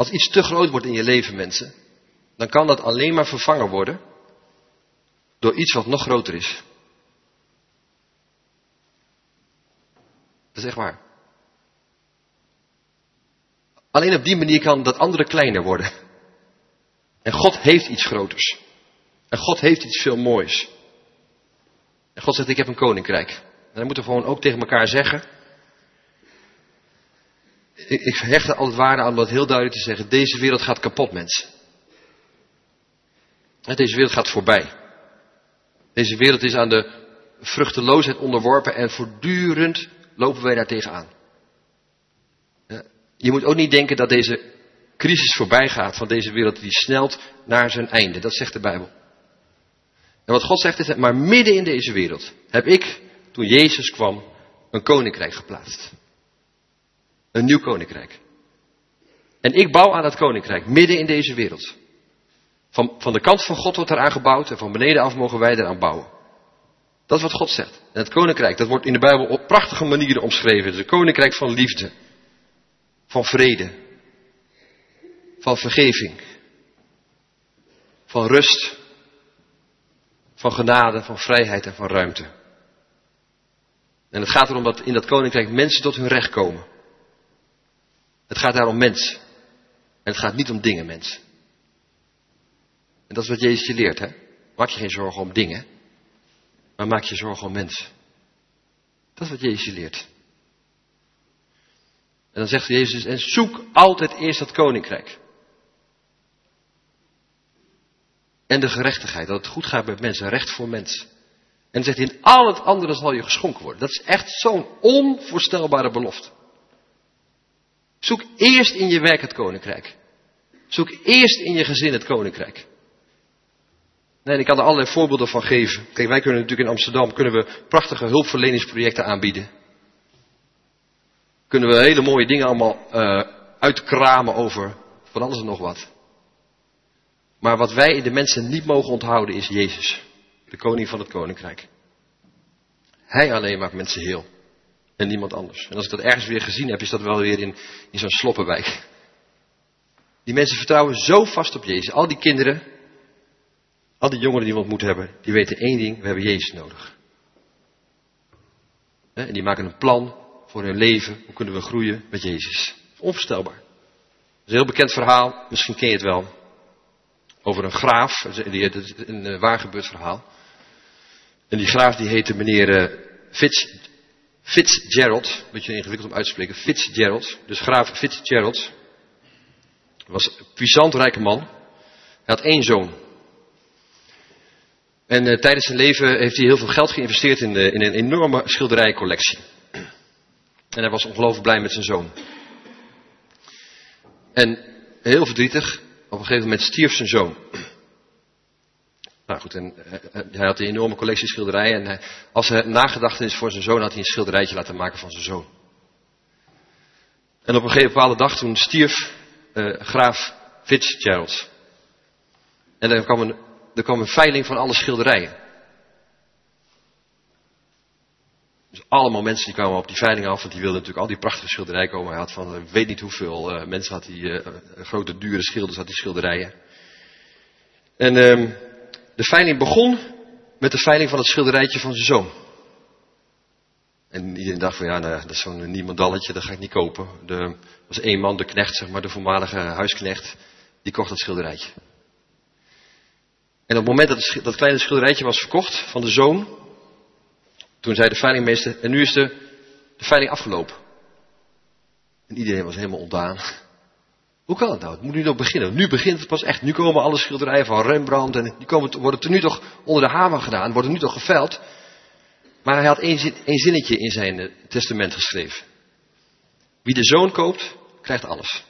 Speaker 1: Als iets te groot wordt in je leven, mensen, dan kan dat alleen maar vervangen worden door iets wat nog groter is. Dat is echt waar. Alleen op die manier kan dat andere kleiner worden. En God heeft iets groters. En God heeft iets veel moois. En God zegt, ik heb een koninkrijk. En dan moeten we gewoon ook tegen elkaar zeggen. Ik hecht er altijd waarde aan om dat heel duidelijk te zeggen. Deze wereld gaat kapot, mensen. Deze wereld gaat voorbij. Deze wereld is aan de vruchteloosheid onderworpen en voortdurend lopen wij daar tegenaan. Je moet ook niet denken dat deze crisis voorbij gaat van deze wereld, die snelt naar zijn einde. Dat zegt de Bijbel. En wat God zegt is, maar midden in deze wereld heb ik, toen Jezus kwam, een koninkrijk geplaatst. Een nieuw koninkrijk. En ik bouw aan dat koninkrijk, midden in deze wereld. Van de kant van God wordt eraan gebouwd en van beneden af mogen wij eraan bouwen. Dat is wat God zegt. En het koninkrijk, dat wordt in de Bijbel op prachtige manieren omschreven. Het is een koninkrijk van liefde. Van vrede. Van vergeving. Van rust. Van genade, van vrijheid en van ruimte. En het gaat erom dat in dat koninkrijk mensen tot hun recht komen. Het gaat daar om mens. En het gaat niet om dingen, mens. En dat is wat Jezus je leert, hè. Maak je geen zorgen om dingen. Maar maak je zorgen om mens. Dat is wat Jezus je leert. En dan zegt Jezus, en zoek altijd eerst dat koninkrijk. En de gerechtigheid, dat het goed gaat met mensen, recht voor mens. En dan zegt hij, in al het andere zal je geschonken worden. Dat is echt zo'n onvoorstelbare belofte. Zoek eerst in je werk het koninkrijk. Zoek eerst in je gezin het koninkrijk. Nee, ik kan er allerlei voorbeelden van geven. Kijk, wij kunnen natuurlijk in Amsterdam prachtige hulpverleningsprojecten aanbieden. Kunnen we hele mooie dingen allemaal uitkramen over van alles en nog wat. Maar wat wij in de mensen niet mogen onthouden is Jezus. De koning van het koninkrijk. Hij alleen maakt mensen heel. En niemand anders. En als ik dat ergens weer gezien heb, is dat wel weer in zo'n sloppenwijk. Die mensen vertrouwen zo vast op Jezus. Al die kinderen, al die jongeren die we ontmoet hebben, die weten één ding, we hebben Jezus nodig. En die maken een plan voor hun leven. Hoe kunnen we groeien met Jezus? Onvoorstelbaar. Dat is een heel bekend verhaal, misschien ken je het wel. Over een graaf, een waar gebeurd verhaal. En die graaf die heette meneer Fitzgerald. Beetje ingewikkeld om uit te spreken. Fitzgerald. Dus graaf Fitzgerald. Was een puissant rijke man. Hij had 1 zoon. En tijdens zijn leven heeft hij heel veel geld geïnvesteerd in een enorme schilderijcollectie. En hij was ongelooflijk blij met zijn zoon. En heel verdrietig. Op een gegeven moment stierf zijn zoon. Nou goed, en hij had een enorme collectie schilderijen. En als hij nagedachtenis voor zijn zoon had hij een schilderijtje laten maken van zijn zoon. En op een gegeven bepaalde dag toen stierf graaf Fitzgerald. En er kwam een veiling van alle schilderijen. Dus allemaal mensen die kwamen op die veiling af, want die wilden natuurlijk al die prachtige schilderijen komen. Hij had van, weet niet hoeveel mensen had hij, grote dure schilders had die schilderijen. En de veiling begon met de veiling van het schilderijtje van zijn zoon. En iedereen dacht van, ja, nou, dat is zo'n niemandalletje, dat ga ik niet kopen. Er was 1 man, de knecht, zeg maar, de voormalige huisknecht, die kocht dat schilderijtje. En op het moment dat dat kleine schilderijtje was verkocht van de zoon, toen zei de veilingmeester, en nu is de veiling afgelopen. En iedereen was helemaal ontdaan. Hoe kan het nou? Het moet nu nog beginnen. Nu begint het pas echt. Nu komen alle schilderijen van Rembrandt en die worden nu toch onder de hamer gedaan, worden nu toch geveild. Maar hij had één zinnetje in zijn testament geschreven. Wie de zoon koopt, krijgt alles.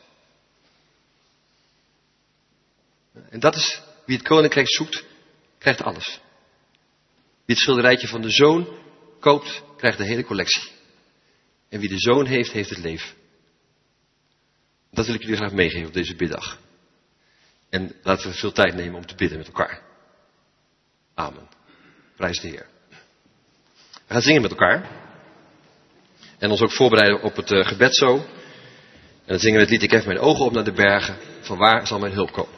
Speaker 1: En dat is, wie het koninkrijk zoekt, krijgt alles. Wie het schilderijtje van de zoon koopt, krijgt de hele collectie. En wie de zoon heeft, heeft het leven. Dat wil ik jullie graag meegeven op deze biddag. En laten we veel tijd nemen om te bidden met elkaar. Amen. Prijs de Heer. We gaan zingen met elkaar. En ons ook voorbereiden op het gebed zo. En dan zingen we het lied: ik hef mijn ogen op naar de bergen, van waar zal mijn hulp komen?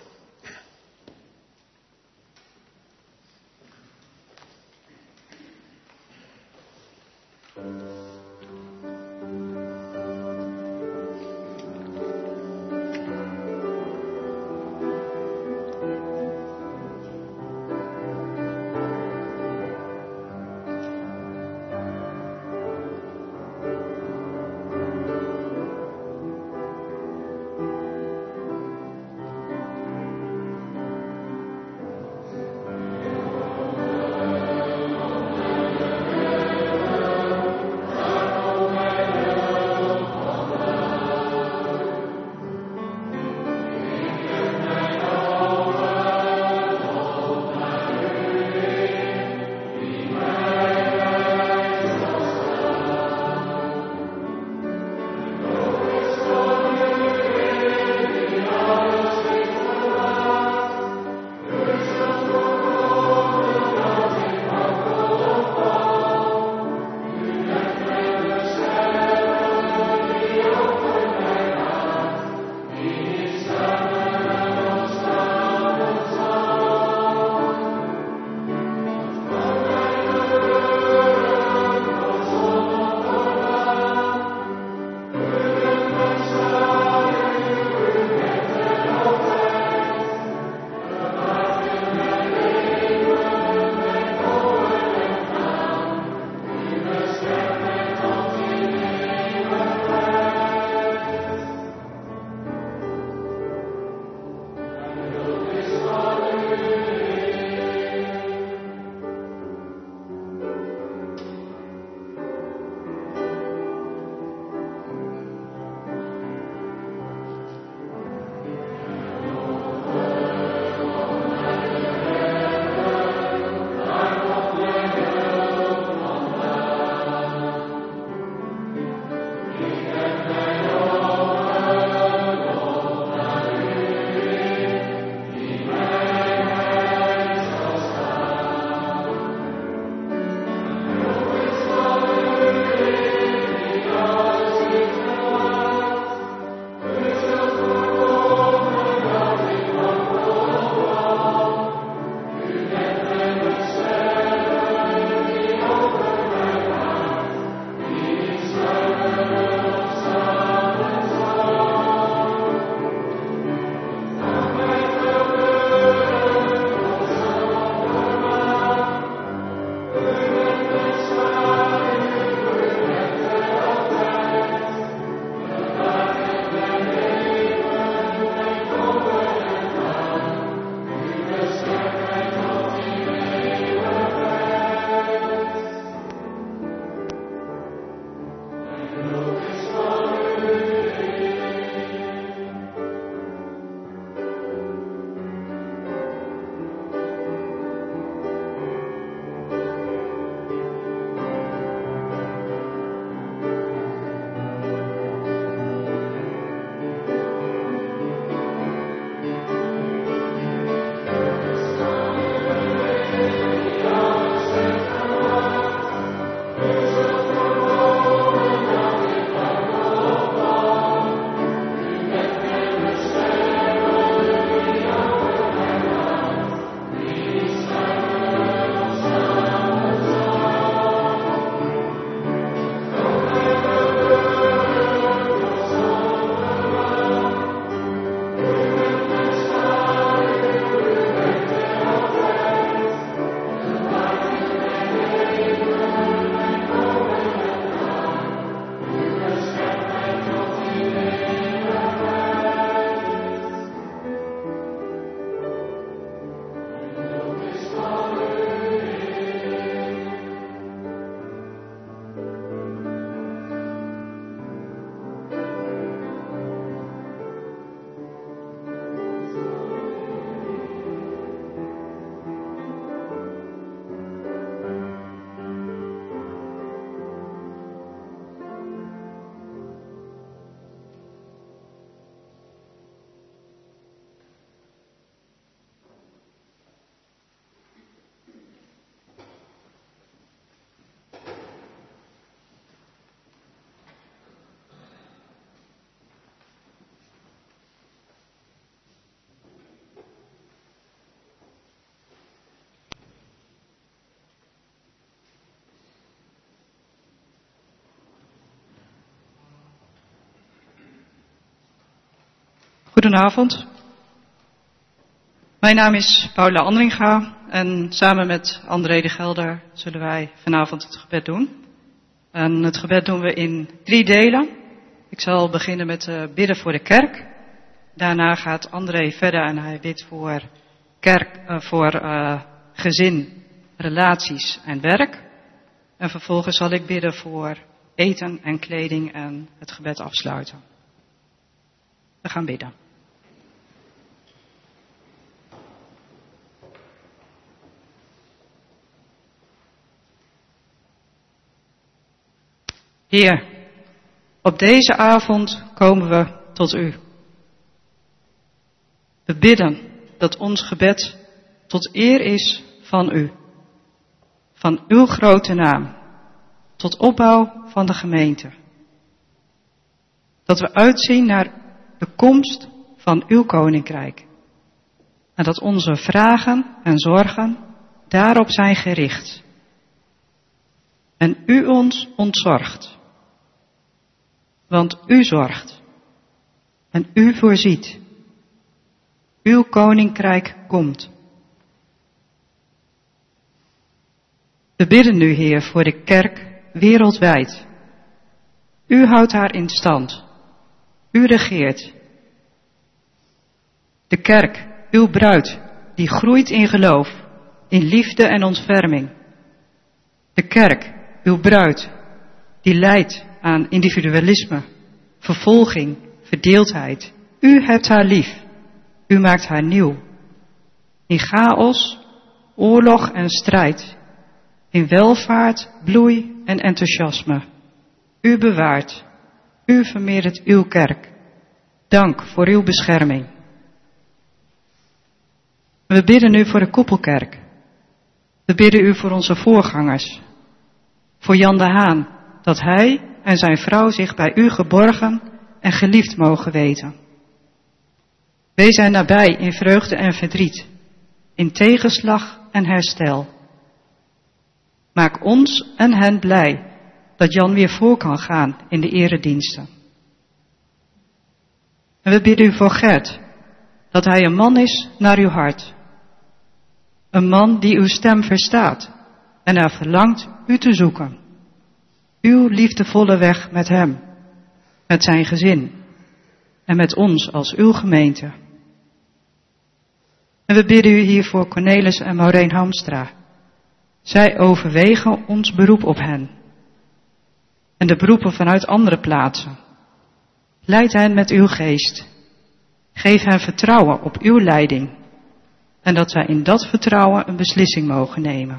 Speaker 2: Goedenavond. Mijn naam is Paula Andringa en samen met André de Gelder zullen wij vanavond het gebed doen. En het gebed doen we in 3 delen. Ik zal beginnen met bidden voor de kerk. Daarna gaat André verder en hij bidt voor gezin, relaties en werk. En vervolgens zal ik bidden voor eten en kleding en het gebed afsluiten. We gaan bidden. Heer, op deze avond komen we tot u. We bidden dat ons gebed tot eer is van u. Van uw grote naam, tot opbouw van de gemeente. Dat we uitzien naar de komst van uw koninkrijk. En dat onze vragen en zorgen daarop zijn gericht. En u ons ontzorgt. Want u zorgt. En u voorziet. Uw koninkrijk komt. We bidden nu, Heer, voor de kerk wereldwijd. U houdt haar in stand. U regeert. De kerk, uw bruid, die groeit in geloof, in liefde en ontferming. De kerk, uw bruid, die lijdt aan individualisme, vervolging, verdeeldheid. U hebt haar lief. U maakt haar nieuw. In chaos, oorlog en strijd. In welvaart, bloei en enthousiasme. U bewaart. U vermeerdert uw kerk. Dank voor uw bescherming. We bidden u voor de koepelkerk. We bidden u voor onze voorgangers. Voor Jan de Haan, dat hij en zijn vrouw zich bij u geborgen en geliefd mogen weten. Wees hen nabij in vreugde en verdriet, in tegenslag en herstel. Maak ons en hen blij dat Jan weer voor kan gaan in de erediensten. En we bidden u voor Gert, dat hij een man is naar uw hart. Een man die uw stem verstaat en er verlangt u te zoeken. Uw liefdevolle weg met hem, met zijn gezin en met ons als uw gemeente. En we bidden u hier voor Cornelis en Maureen Hamstra. Zij overwegen ons beroep op hen. En de beroepen vanuit andere plaatsen. Leid hen met uw geest. Geef hen vertrouwen op uw leiding. En dat zij in dat vertrouwen een beslissing mogen nemen.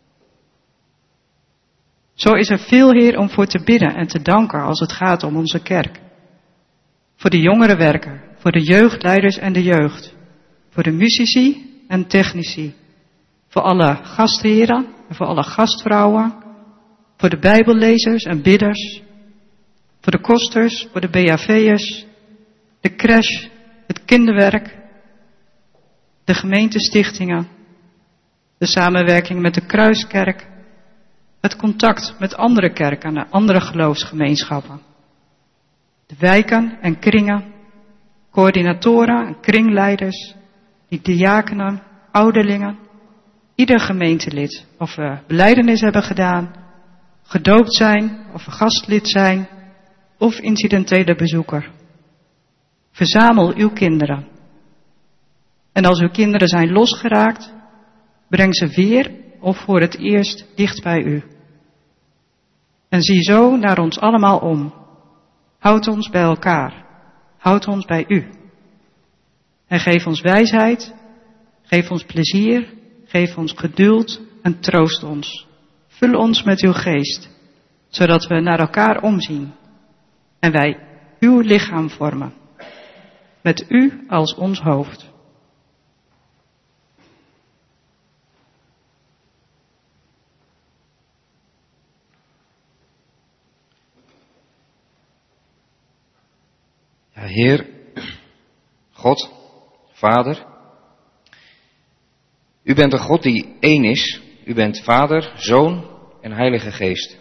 Speaker 2: Zo is er veel, Heer, om voor te bidden en te danken als het gaat om onze kerk. Voor de jongerenwerker, voor de jeugdleiders en de jeugd. Voor de musici en technici. Voor alle gastheren en voor alle gastvrouwen. Voor de bijbellezers en bidders. Voor de kosters, voor de BHV'ers. De crash, het kinderwerk. De gemeentestichtingen. De samenwerking met de Kruiskerk. Het contact met andere kerken en andere geloofsgemeenschappen. De wijken en kringen. Coördinatoren en kringleiders. Die diakenen, ouderlingen. Ieder gemeentelid. Of we belijdenis hebben gedaan. Gedoopt zijn of een gastlid zijn. Of incidentele bezoeker. Verzamel uw kinderen. En als uw kinderen zijn losgeraakt, breng ze weer of voor het eerst dicht bij u. En zie zo naar ons allemaal om. Houd ons bij elkaar. Houd ons bij u. En geef ons wijsheid, geef ons plezier, geef ons geduld en troost ons. Vul ons met uw geest, zodat we naar elkaar omzien en wij uw lichaam vormen. Met u als ons hoofd.
Speaker 3: Ja, Heer, God, Vader, u bent een God die één is. U bent Vader, Zoon en Heilige Geest.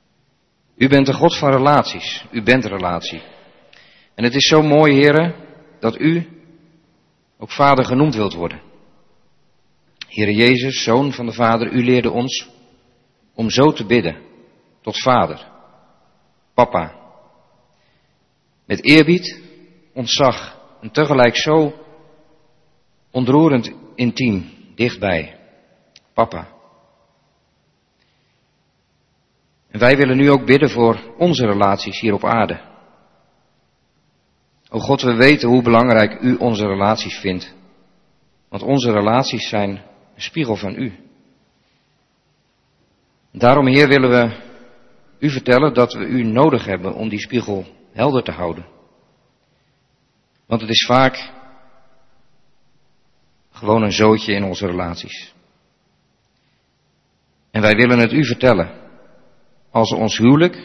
Speaker 3: U bent een God van relaties. U bent relatie. En het is zo mooi, Heere, dat u ook Vader genoemd wilt worden. Heere Jezus, Zoon van de Vader, u leerde ons om zo te bidden tot Vader, Papa. Met eerbied, ontzag en tegelijk zo ontroerend intiem, dichtbij, Papa. En wij willen nu ook bidden voor onze relaties hier op aarde. O God, we weten hoe belangrijk u onze relaties vindt. Want onze relaties zijn een spiegel van u. Daarom, Heer, willen we u vertellen dat we u nodig hebben om die spiegel helder te houden. Want het is vaak gewoon een zootje in onze relaties. En wij willen het u vertellen. Als ons huwelijk,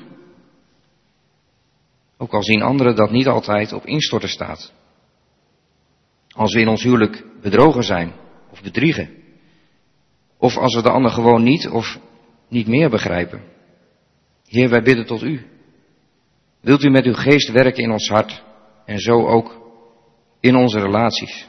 Speaker 3: ook al zien anderen dat niet altijd, op instorten staat. Als we in ons huwelijk bedrogen zijn of bedriegen. Of als we de ander gewoon niet of niet meer begrijpen. Heer, wij bidden tot u. Wilt u met uw geest werken in ons hart en zo ook in onze relaties.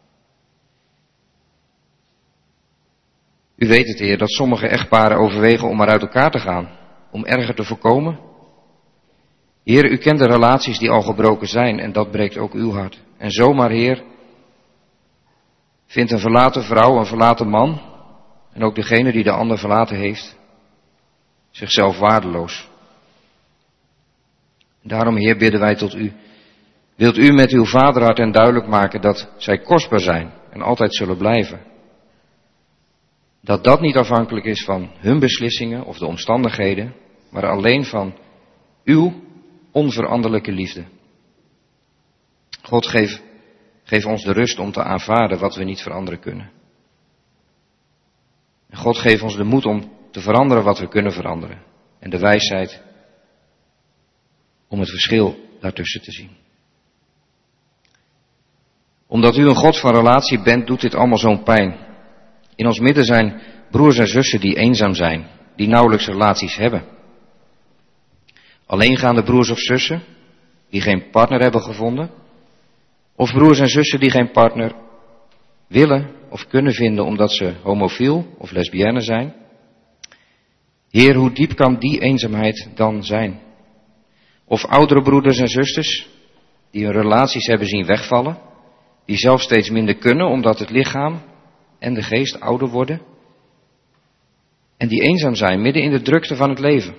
Speaker 3: U weet het, Heer, dat sommige echtparen overwegen om maar uit elkaar te gaan, om erger te voorkomen. Heer, u kent de relaties die al gebroken zijn en dat breekt ook uw hart. En zomaar, Heer, vindt een verlaten vrouw, een verlaten man, en ook degene die de ander verlaten heeft, zichzelf waardeloos. Daarom, Heer, bidden wij tot u. Wilt u met uw vaderhart hen duidelijk maken dat zij kostbaar zijn en altijd zullen blijven. Dat dat niet afhankelijk is van hun beslissingen of de omstandigheden, maar alleen van uw onveranderlijke liefde. God, geef ons de rust om te aanvaarden wat we niet veranderen kunnen. En God, geef ons de moed om te veranderen wat we kunnen veranderen. En de wijsheid om het verschil daartussen te zien. Omdat u een God van relatie bent, doet dit allemaal zo'n pijn. In ons midden zijn broers en zussen die eenzaam zijn, die nauwelijks relaties hebben. Alleengaande broers of zussen die geen partner hebben gevonden. Of broers en zussen die geen partner willen of kunnen vinden omdat ze homofiel of lesbienne zijn. Heer, hoe diep kan die eenzaamheid dan zijn? Of oudere broeders en zusters die hun relaties hebben zien wegvallen, die zelf steeds minder kunnen omdat het lichaam en de geest ouder worden. En die eenzaam zijn midden in de drukte van het leven.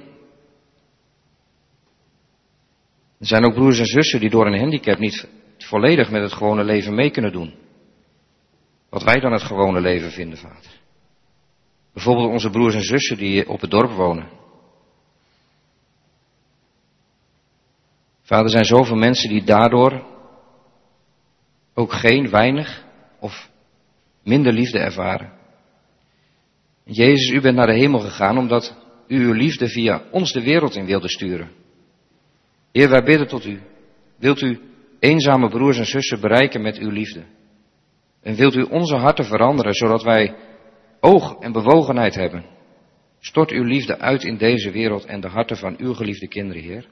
Speaker 3: Er zijn ook broers en zussen die door een handicap niet volledig met het gewone leven mee kunnen doen. Wat wij dan het gewone leven vinden, Vader. Bijvoorbeeld onze broers en zussen die op het dorp wonen. Vader, er zijn zoveel mensen die daardoor ook geen, weinig of minder liefde ervaren. Jezus, u bent naar de hemel gegaan omdat u uw liefde via ons de wereld in wilde sturen. Heer, wij bidden tot u. Wilt u eenzame broers en zussen bereiken met uw liefde? En wilt u onze harten veranderen, zodat wij oog en bewogenheid hebben? Stort uw liefde uit in deze wereld en de harten van uw geliefde kinderen, Heer.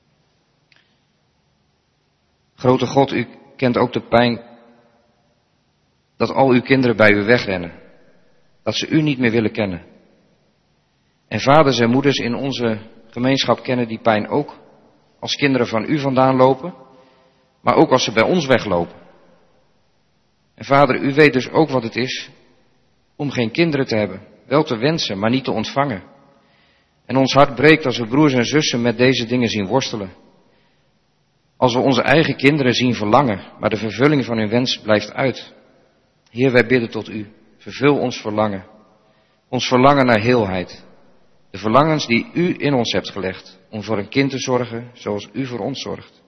Speaker 3: Grote God, u kent ook de pijn dat al uw kinderen bij u wegrennen. Dat ze u niet meer willen kennen. En vaders en moeders in onze gemeenschap kennen die pijn ook. Als kinderen van u vandaan lopen, maar ook als ze bij ons weglopen. En vader, u weet dus ook wat het is om geen kinderen te hebben. Wel te wensen, maar niet te ontvangen. En ons hart breekt als we broers en zussen met deze dingen zien worstelen. Als we onze eigen kinderen zien verlangen, maar de vervulling van hun wens blijft uit. Heer, wij bidden tot u. Vervul ons verlangen. Ons verlangen naar heelheid. De verlangens die u in ons hebt gelegd. Om voor een kind te zorgen zoals u voor ons zorgt.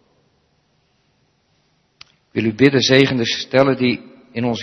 Speaker 3: Ik wil u bidden, zegen de stellen die in onze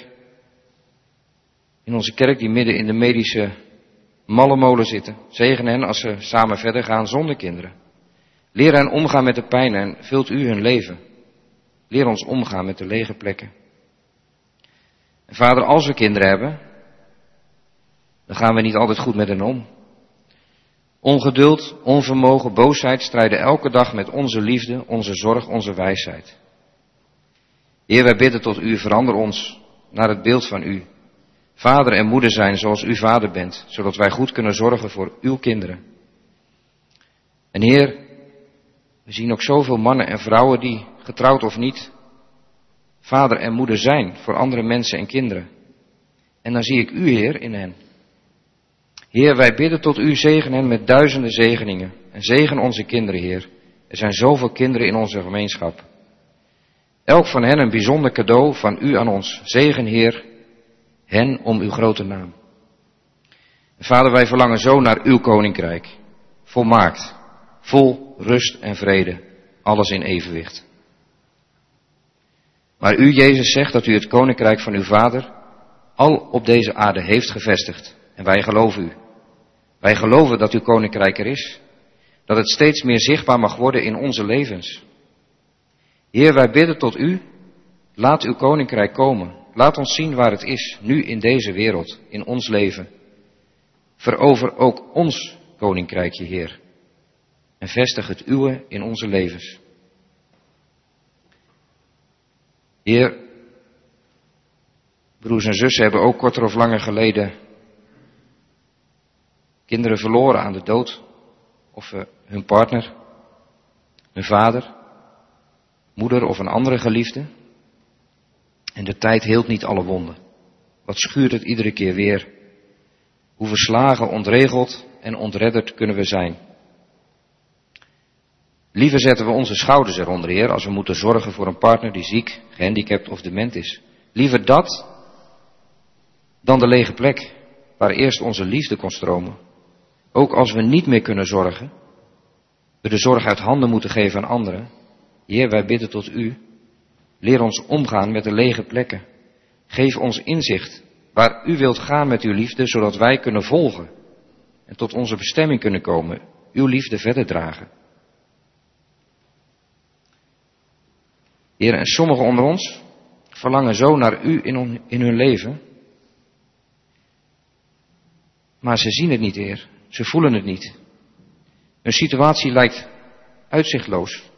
Speaker 3: kerk die midden in de medische mallenmolen zitten. Zegen hen als ze samen verder gaan zonder kinderen. Leer hen omgaan met de pijn en vult u hun leven. Leer ons omgaan met de lege plekken. En vader, als we kinderen hebben, dan gaan we niet altijd goed met hen om. Ongeduld, onvermogen, boosheid strijden elke dag met onze liefde, onze zorg, onze wijsheid. Heer, wij bidden tot u, verander ons naar het beeld van u. Vader en moeder zijn zoals u vader bent, zodat wij goed kunnen zorgen voor uw kinderen. En Heer, we zien ook zoveel mannen en vrouwen die, getrouwd of niet, vader en moeder zijn voor andere mensen en kinderen. En dan zie ik u, Heer, in hen. Heer, wij bidden tot u, zegen hen met duizenden zegeningen. En zegen onze kinderen, Heer. Er zijn zoveel kinderen in onze gemeenschap. Elk van hen een bijzonder cadeau van u aan ons. Zegen, Heer, hen om uw grote naam. En Vader, wij verlangen zo naar uw koninkrijk. Volmaakt, vol rust en vrede, alles in evenwicht. Maar u, Jezus, zegt dat u het koninkrijk van uw Vader al op deze aarde heeft gevestigd. En wij geloven u. Wij geloven dat uw koninkrijk er is. Dat het steeds meer zichtbaar mag worden in onze levens. Heer, wij bidden tot u. Laat uw koninkrijk komen. Laat ons zien waar het is, nu in deze wereld, in ons leven. Verover ook ons koninkrijkje, Heer. En vestig het uwe in onze levens. Heer, broers en zussen hebben ook korter of langer geleden kinderen verloren aan de dood. Of hun partner, hun vader, moeder of een andere geliefde. En de tijd heelt niet alle wonden. Wat schuurt het iedere keer weer. Hoe verslagen, ontregeld en ontredderd kunnen we zijn. Liever zetten we onze schouders eronder, Heer, als we moeten zorgen voor een partner die ziek, gehandicapt of dement is. Liever dat dan de lege plek waar eerst onze liefde kon stromen. Ook als we niet meer kunnen zorgen, we de zorg uit handen moeten geven aan anderen. Heer, wij bidden tot u. Leer ons omgaan met de lege plekken. Geef ons inzicht waar u wilt gaan met uw liefde, zodat wij kunnen volgen en tot onze bestemming kunnen komen, uw liefde verder dragen. Heer, en sommigen onder ons verlangen zo naar u in hun leven, maar ze zien het niet, Heer. Ze voelen het niet. Hun situatie lijkt uitzichtloos.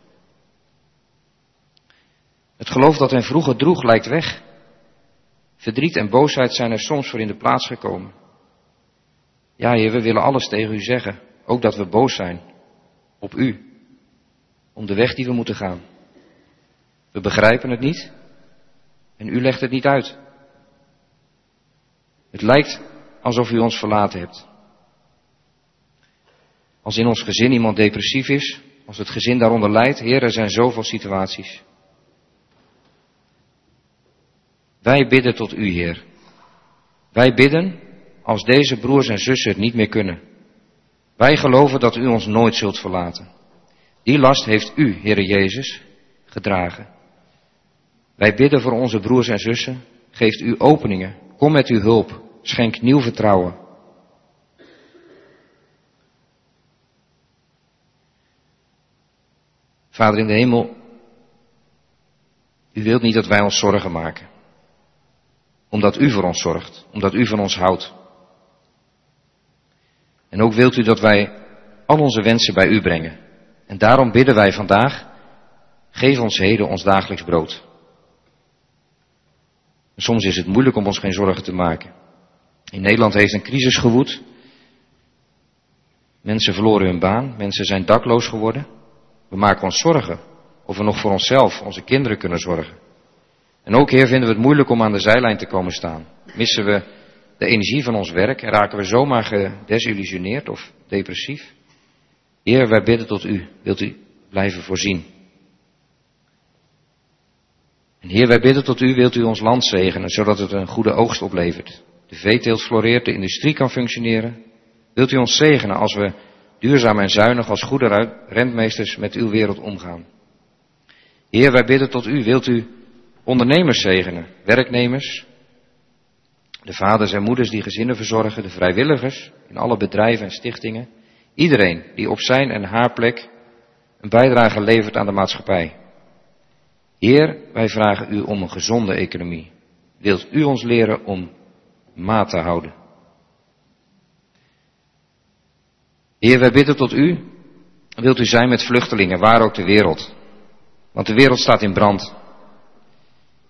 Speaker 3: Het geloof dat hen vroeger droeg lijkt weg. Verdriet en boosheid zijn er soms voor in de plaats gekomen. Ja, Heer, we willen alles tegen u zeggen. Ook dat we boos zijn op u. Om de weg die we moeten gaan. We begrijpen het niet. En u legt het niet uit. Het lijkt alsof u ons verlaten hebt. Als in ons gezin iemand depressief is, als het gezin daaronder lijdt, Heer, er zijn zoveel situaties. Wij bidden tot u, Heer. Wij bidden als deze broers en zussen het niet meer kunnen. Wij geloven dat u ons nooit zult verlaten. Die last heeft u, Heere Jezus, gedragen. Wij bidden voor onze broers en zussen. Geeft u openingen. Kom met uw hulp. Schenk nieuw vertrouwen. Vader in de hemel, u wilt niet dat wij ons zorgen maken. Omdat u voor ons zorgt, omdat u van ons houdt. En ook wilt u dat wij al onze wensen bij u brengen. En daarom bidden wij vandaag, geef ons heden ons dagelijks brood. En soms is het moeilijk om ons geen zorgen te maken. In Nederland heeft een crisis gewoed. Mensen verloren hun baan, mensen zijn dakloos geworden. We maken ons zorgen of we nog voor onszelf, onze kinderen kunnen zorgen. En ook, Heer, vinden we het moeilijk om aan de zijlijn te komen staan. Missen we de energie van ons werk en raken we zomaar gedesillusioneerd of depressief. Heer, wij bidden tot u. Wilt u blijven voorzien? En Heer, wij bidden tot u, wilt u ons land zegenen, zodat het een goede oogst oplevert. De veeteelt floreert, de industrie kan functioneren. Wilt u ons zegenen als we duurzaam en zuinig als goede rentmeesters met uw wereld omgaan. Heer, wij bidden tot u, wilt u ondernemers zegenen, werknemers, de vaders en moeders die gezinnen verzorgen, de vrijwilligers in alle bedrijven en stichtingen. Iedereen die op zijn en haar plek een bijdrage levert aan de maatschappij. Heer, wij vragen u om een gezonde economie. Wilt u ons leren om maat te houden? Heer, wij bidden tot u. Wilt u zijn met vluchtelingen, waar ook de wereld. Want de wereld staat in brand.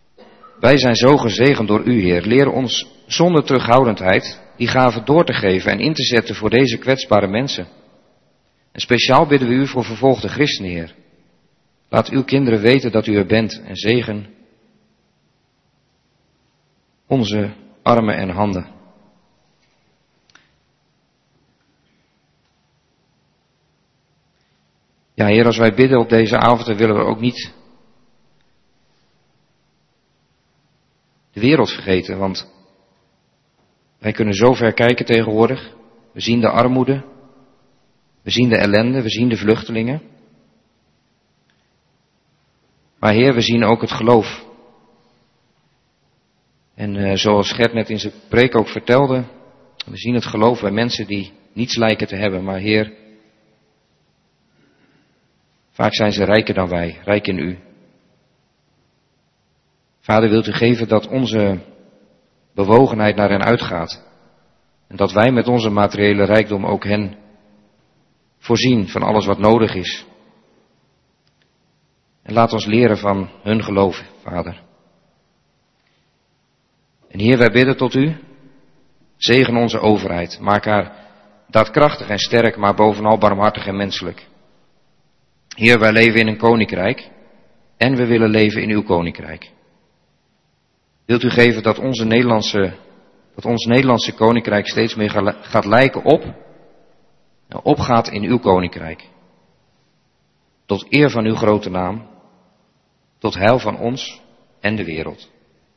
Speaker 3: Wij zijn zo gezegend door u, Heer. Leer ons zonder terughoudendheid die gaven door te geven en in te zetten voor deze kwetsbare mensen. En speciaal bidden we u voor vervolgde christenen, Heer. Laat uw kinderen weten dat u er bent en zegen onze armen en handen. Ja, Heer, als wij bidden op deze avond, dan willen we ook niet de wereld vergeten, want wij kunnen zo ver kijken tegenwoordig. We zien de armoede, we zien de ellende, we zien de vluchtelingen. Maar Heer, we zien ook het geloof. En zoals Gert net in zijn preek ook vertelde, we zien het geloof bij mensen die niets lijken te hebben. Maar Heer, vaak zijn ze rijker dan wij, rijk in u. Vader, wilt u geven dat onze bewogenheid naar hen uitgaat. En dat wij met onze materiële rijkdom ook hen voorzien van alles wat nodig is. En laat ons leren van hun geloof, Vader. En Heer, wij bidden tot u. Zegen onze overheid. Maak haar daadkrachtig en sterk, maar bovenal barmhartig en menselijk. Heer, wij leven in een koninkrijk. En we willen leven in uw koninkrijk. Wilt u geven dat ons Nederlandse koninkrijk steeds meer gaat lijken opgaat in uw koninkrijk. Tot eer van uw grote naam. Tot heil van ons en de wereld.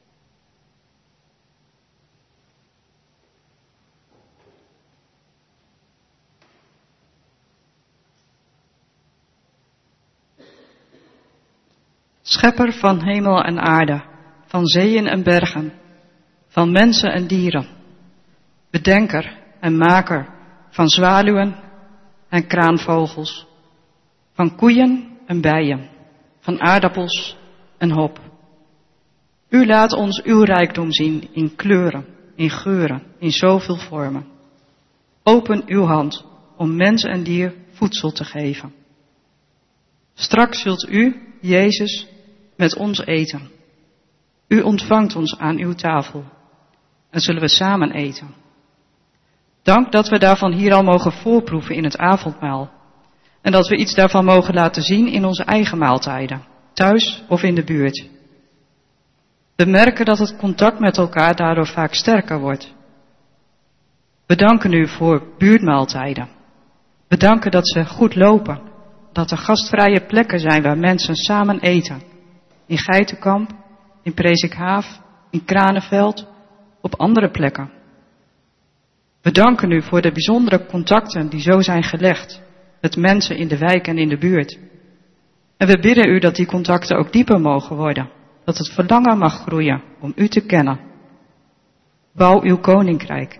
Speaker 2: Schepper van hemel en aarde, van zeeën en bergen, van mensen en dieren. Bedenker en maker van zwaluwen en kraanvogels, van koeien en bijen, van aardappels en hop. U laat ons uw rijkdom zien in kleuren, in geuren, in zoveel vormen. Open uw hand om mens en dier voedsel te geven. Straks zult u, Jezus, met ons eten. U ontvangt ons aan uw tafel en zullen we samen eten. Dank dat we daarvan hier al mogen voorproeven in het avondmaal en dat we iets daarvan mogen laten zien in onze eigen maaltijden, thuis of in de buurt. We merken dat het contact met elkaar daardoor vaak sterker wordt. We danken u voor buurtmaaltijden. We danken dat ze goed lopen, dat er gastvrije plekken zijn waar mensen samen eten. In Geitenkamp, in Presikhaaf, in Kranenveld, op andere plekken. We danken u voor de bijzondere contacten die zo zijn gelegd met mensen in de wijk en in de buurt. En we bidden u dat die contacten ook dieper mogen worden, dat het verlangen mag groeien om u te kennen. Bouw uw koninkrijk.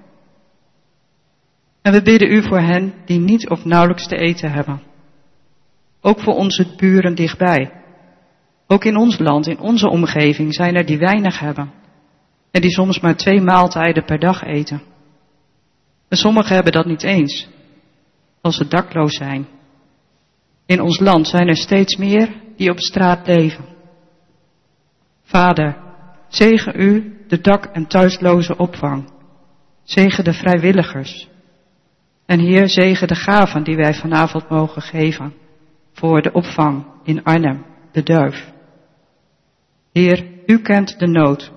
Speaker 2: En we bidden u voor hen die niet of nauwelijks te eten hebben. Ook voor onze buren dichtbij. Ook in ons land, in onze omgeving zijn er die weinig hebben. En die soms maar 2 maaltijden per dag eten. En sommigen hebben dat niet eens, als ze dakloos zijn. In ons land zijn er steeds meer die op straat leven. Vader, zegen u de dak- en thuisloze opvang. Zegen de vrijwilligers. En Heer, zegen de gaven die wij vanavond mogen geven voor de opvang in Arnhem, de Duif. Heer, u kent de nood.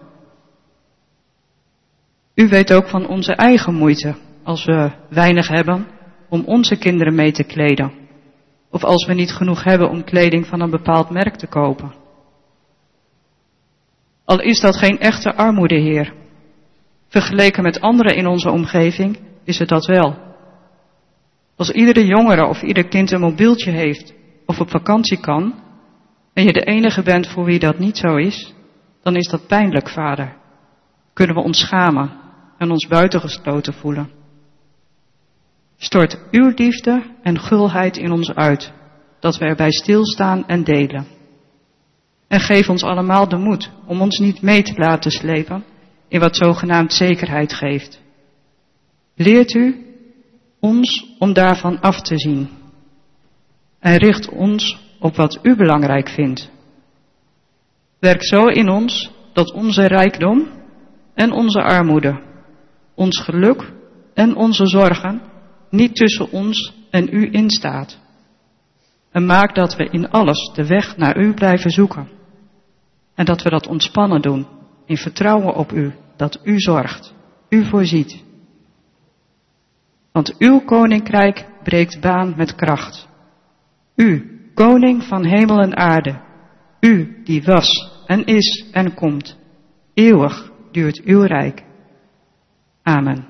Speaker 2: U weet ook van onze eigen moeite als we weinig hebben om onze kinderen mee te kleden. Of als we niet genoeg hebben om kleding van een bepaald merk te kopen. Al is dat geen echte armoede, Heer. Vergeleken met anderen in onze omgeving is het dat wel. Als iedere jongere of ieder kind een mobieltje heeft of op vakantie kan, en je de enige bent voor wie dat niet zo is, dan is dat pijnlijk, Vader. Kunnen we ons schamen en ons buitengesloten voelen. Stort uw liefde en gulheid in ons uit, dat we erbij stilstaan en delen. En geef ons allemaal de moed om ons niet mee te laten slepen in wat zogenaamd zekerheid geeft. Leert u ons om daarvan af te zien. En richt ons op wat u belangrijk vindt. Werk zo in ons dat onze rijkdom en onze armoede, ons geluk en onze zorgen niet tussen ons en u instaat. En maak dat we in alles de weg naar u blijven zoeken. En dat we dat ontspannen doen, in vertrouwen op u, dat u zorgt, u voorziet. Want uw koninkrijk breekt baan met kracht. U, koning van hemel en aarde, u die was en is en komt, eeuwig duurt uw rijk. Amen.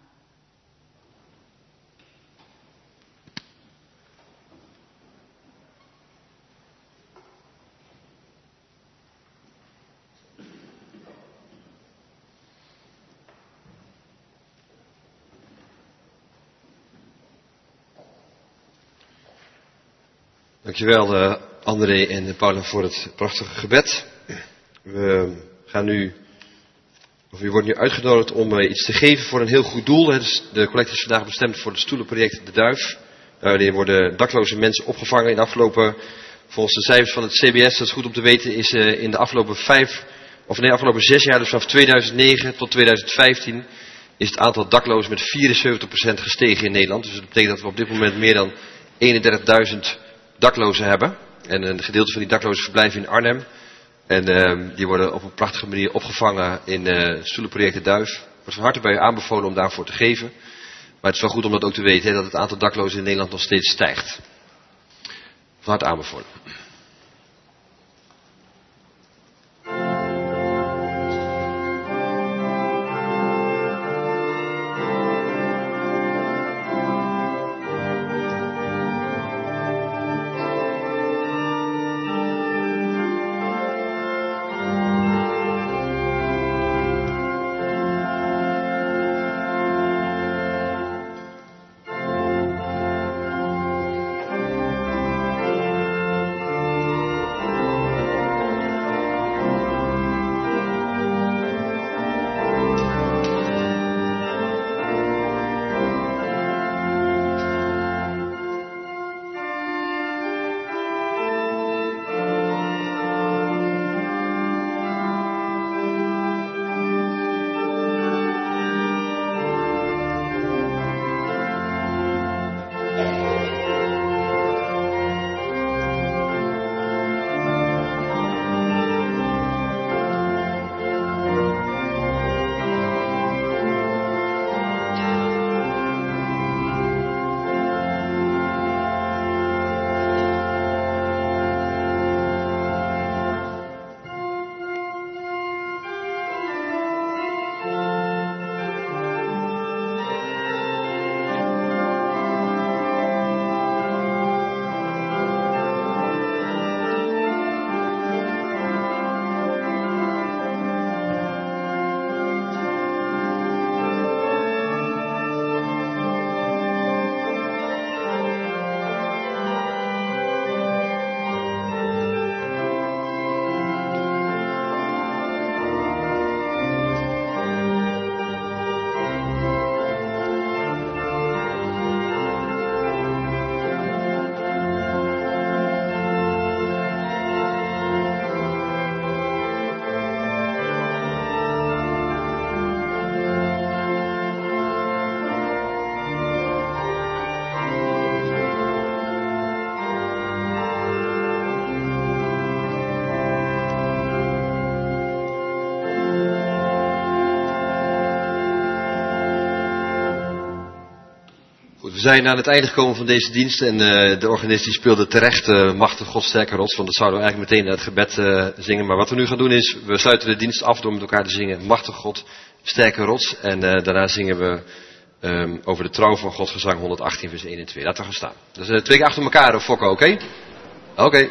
Speaker 1: Dankjewel André en Paula voor het prachtige gebed. U wordt nu uitgenodigd om iets te geven voor een heel goed doel. Dus de collecte is vandaag bestemd voor het stoelenproject De Duif. Daarin worden dakloze mensen opgevangen. Volgens de cijfers van het CBS, dat is goed om te weten, is in de afgelopen 6 jaar, dus vanaf 2009 tot 2015, is het aantal daklozen met 74% gestegen in Nederland. Dus dat betekent dat we op dit moment meer dan 31.000 daklozen hebben. En een gedeelte van die daklozen verblijven in Arnhem. En die worden op een prachtige manier opgevangen in het stoelenproject De Duif. Ik word van harte bij u aanbevolen om daarvoor te geven. Maar het is wel goed om dat ook te weten, dat het aantal daklozen in Nederland nog steeds stijgt. Van harte aanbevolen. We zijn aan het einde gekomen van deze dienst en de organist die speelde terecht Machtig God, sterke rots, want dat zouden we eigenlijk meteen naar het gebed zingen. Maar wat we nu gaan doen is, we sluiten de dienst af door met elkaar te zingen Machtig God, sterke rots. En daarna zingen we over de trouw van God, gezang 118 vers 1 en 2. Laten we gaan staan. Dus 2 keer achter elkaar, Fokko, oké? Oké.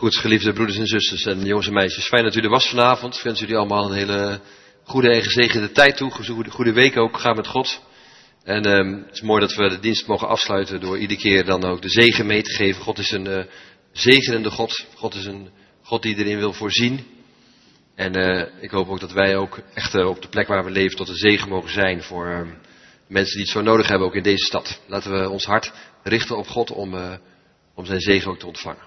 Speaker 1: Goed, geliefde broeders en zusters en jongens en meisjes. Fijn dat u er was vanavond. Ik wens jullie allemaal een hele goede en gezegende tijd toe. Goede week ook. Ga met God. En het is mooi dat we de dienst mogen afsluiten door iedere keer dan ook de zegen mee te geven. God is een zegenende God. God is een God die erin wil voorzien. En ik hoop ook dat wij ook echt op de plek waar we leven tot een zegen mogen zijn voor mensen die het zo nodig hebben ook in deze stad. Laten we ons hart richten op God om zijn zegen ook te ontvangen.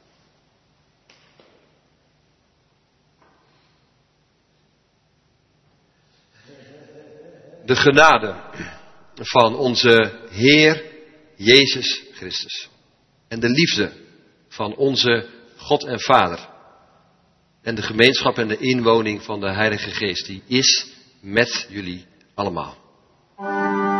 Speaker 1: De genade van onze Heer Jezus Christus. En de liefde van onze God en Vader. En de gemeenschap en de inwoning van de Heilige Geest. Die is met jullie allemaal.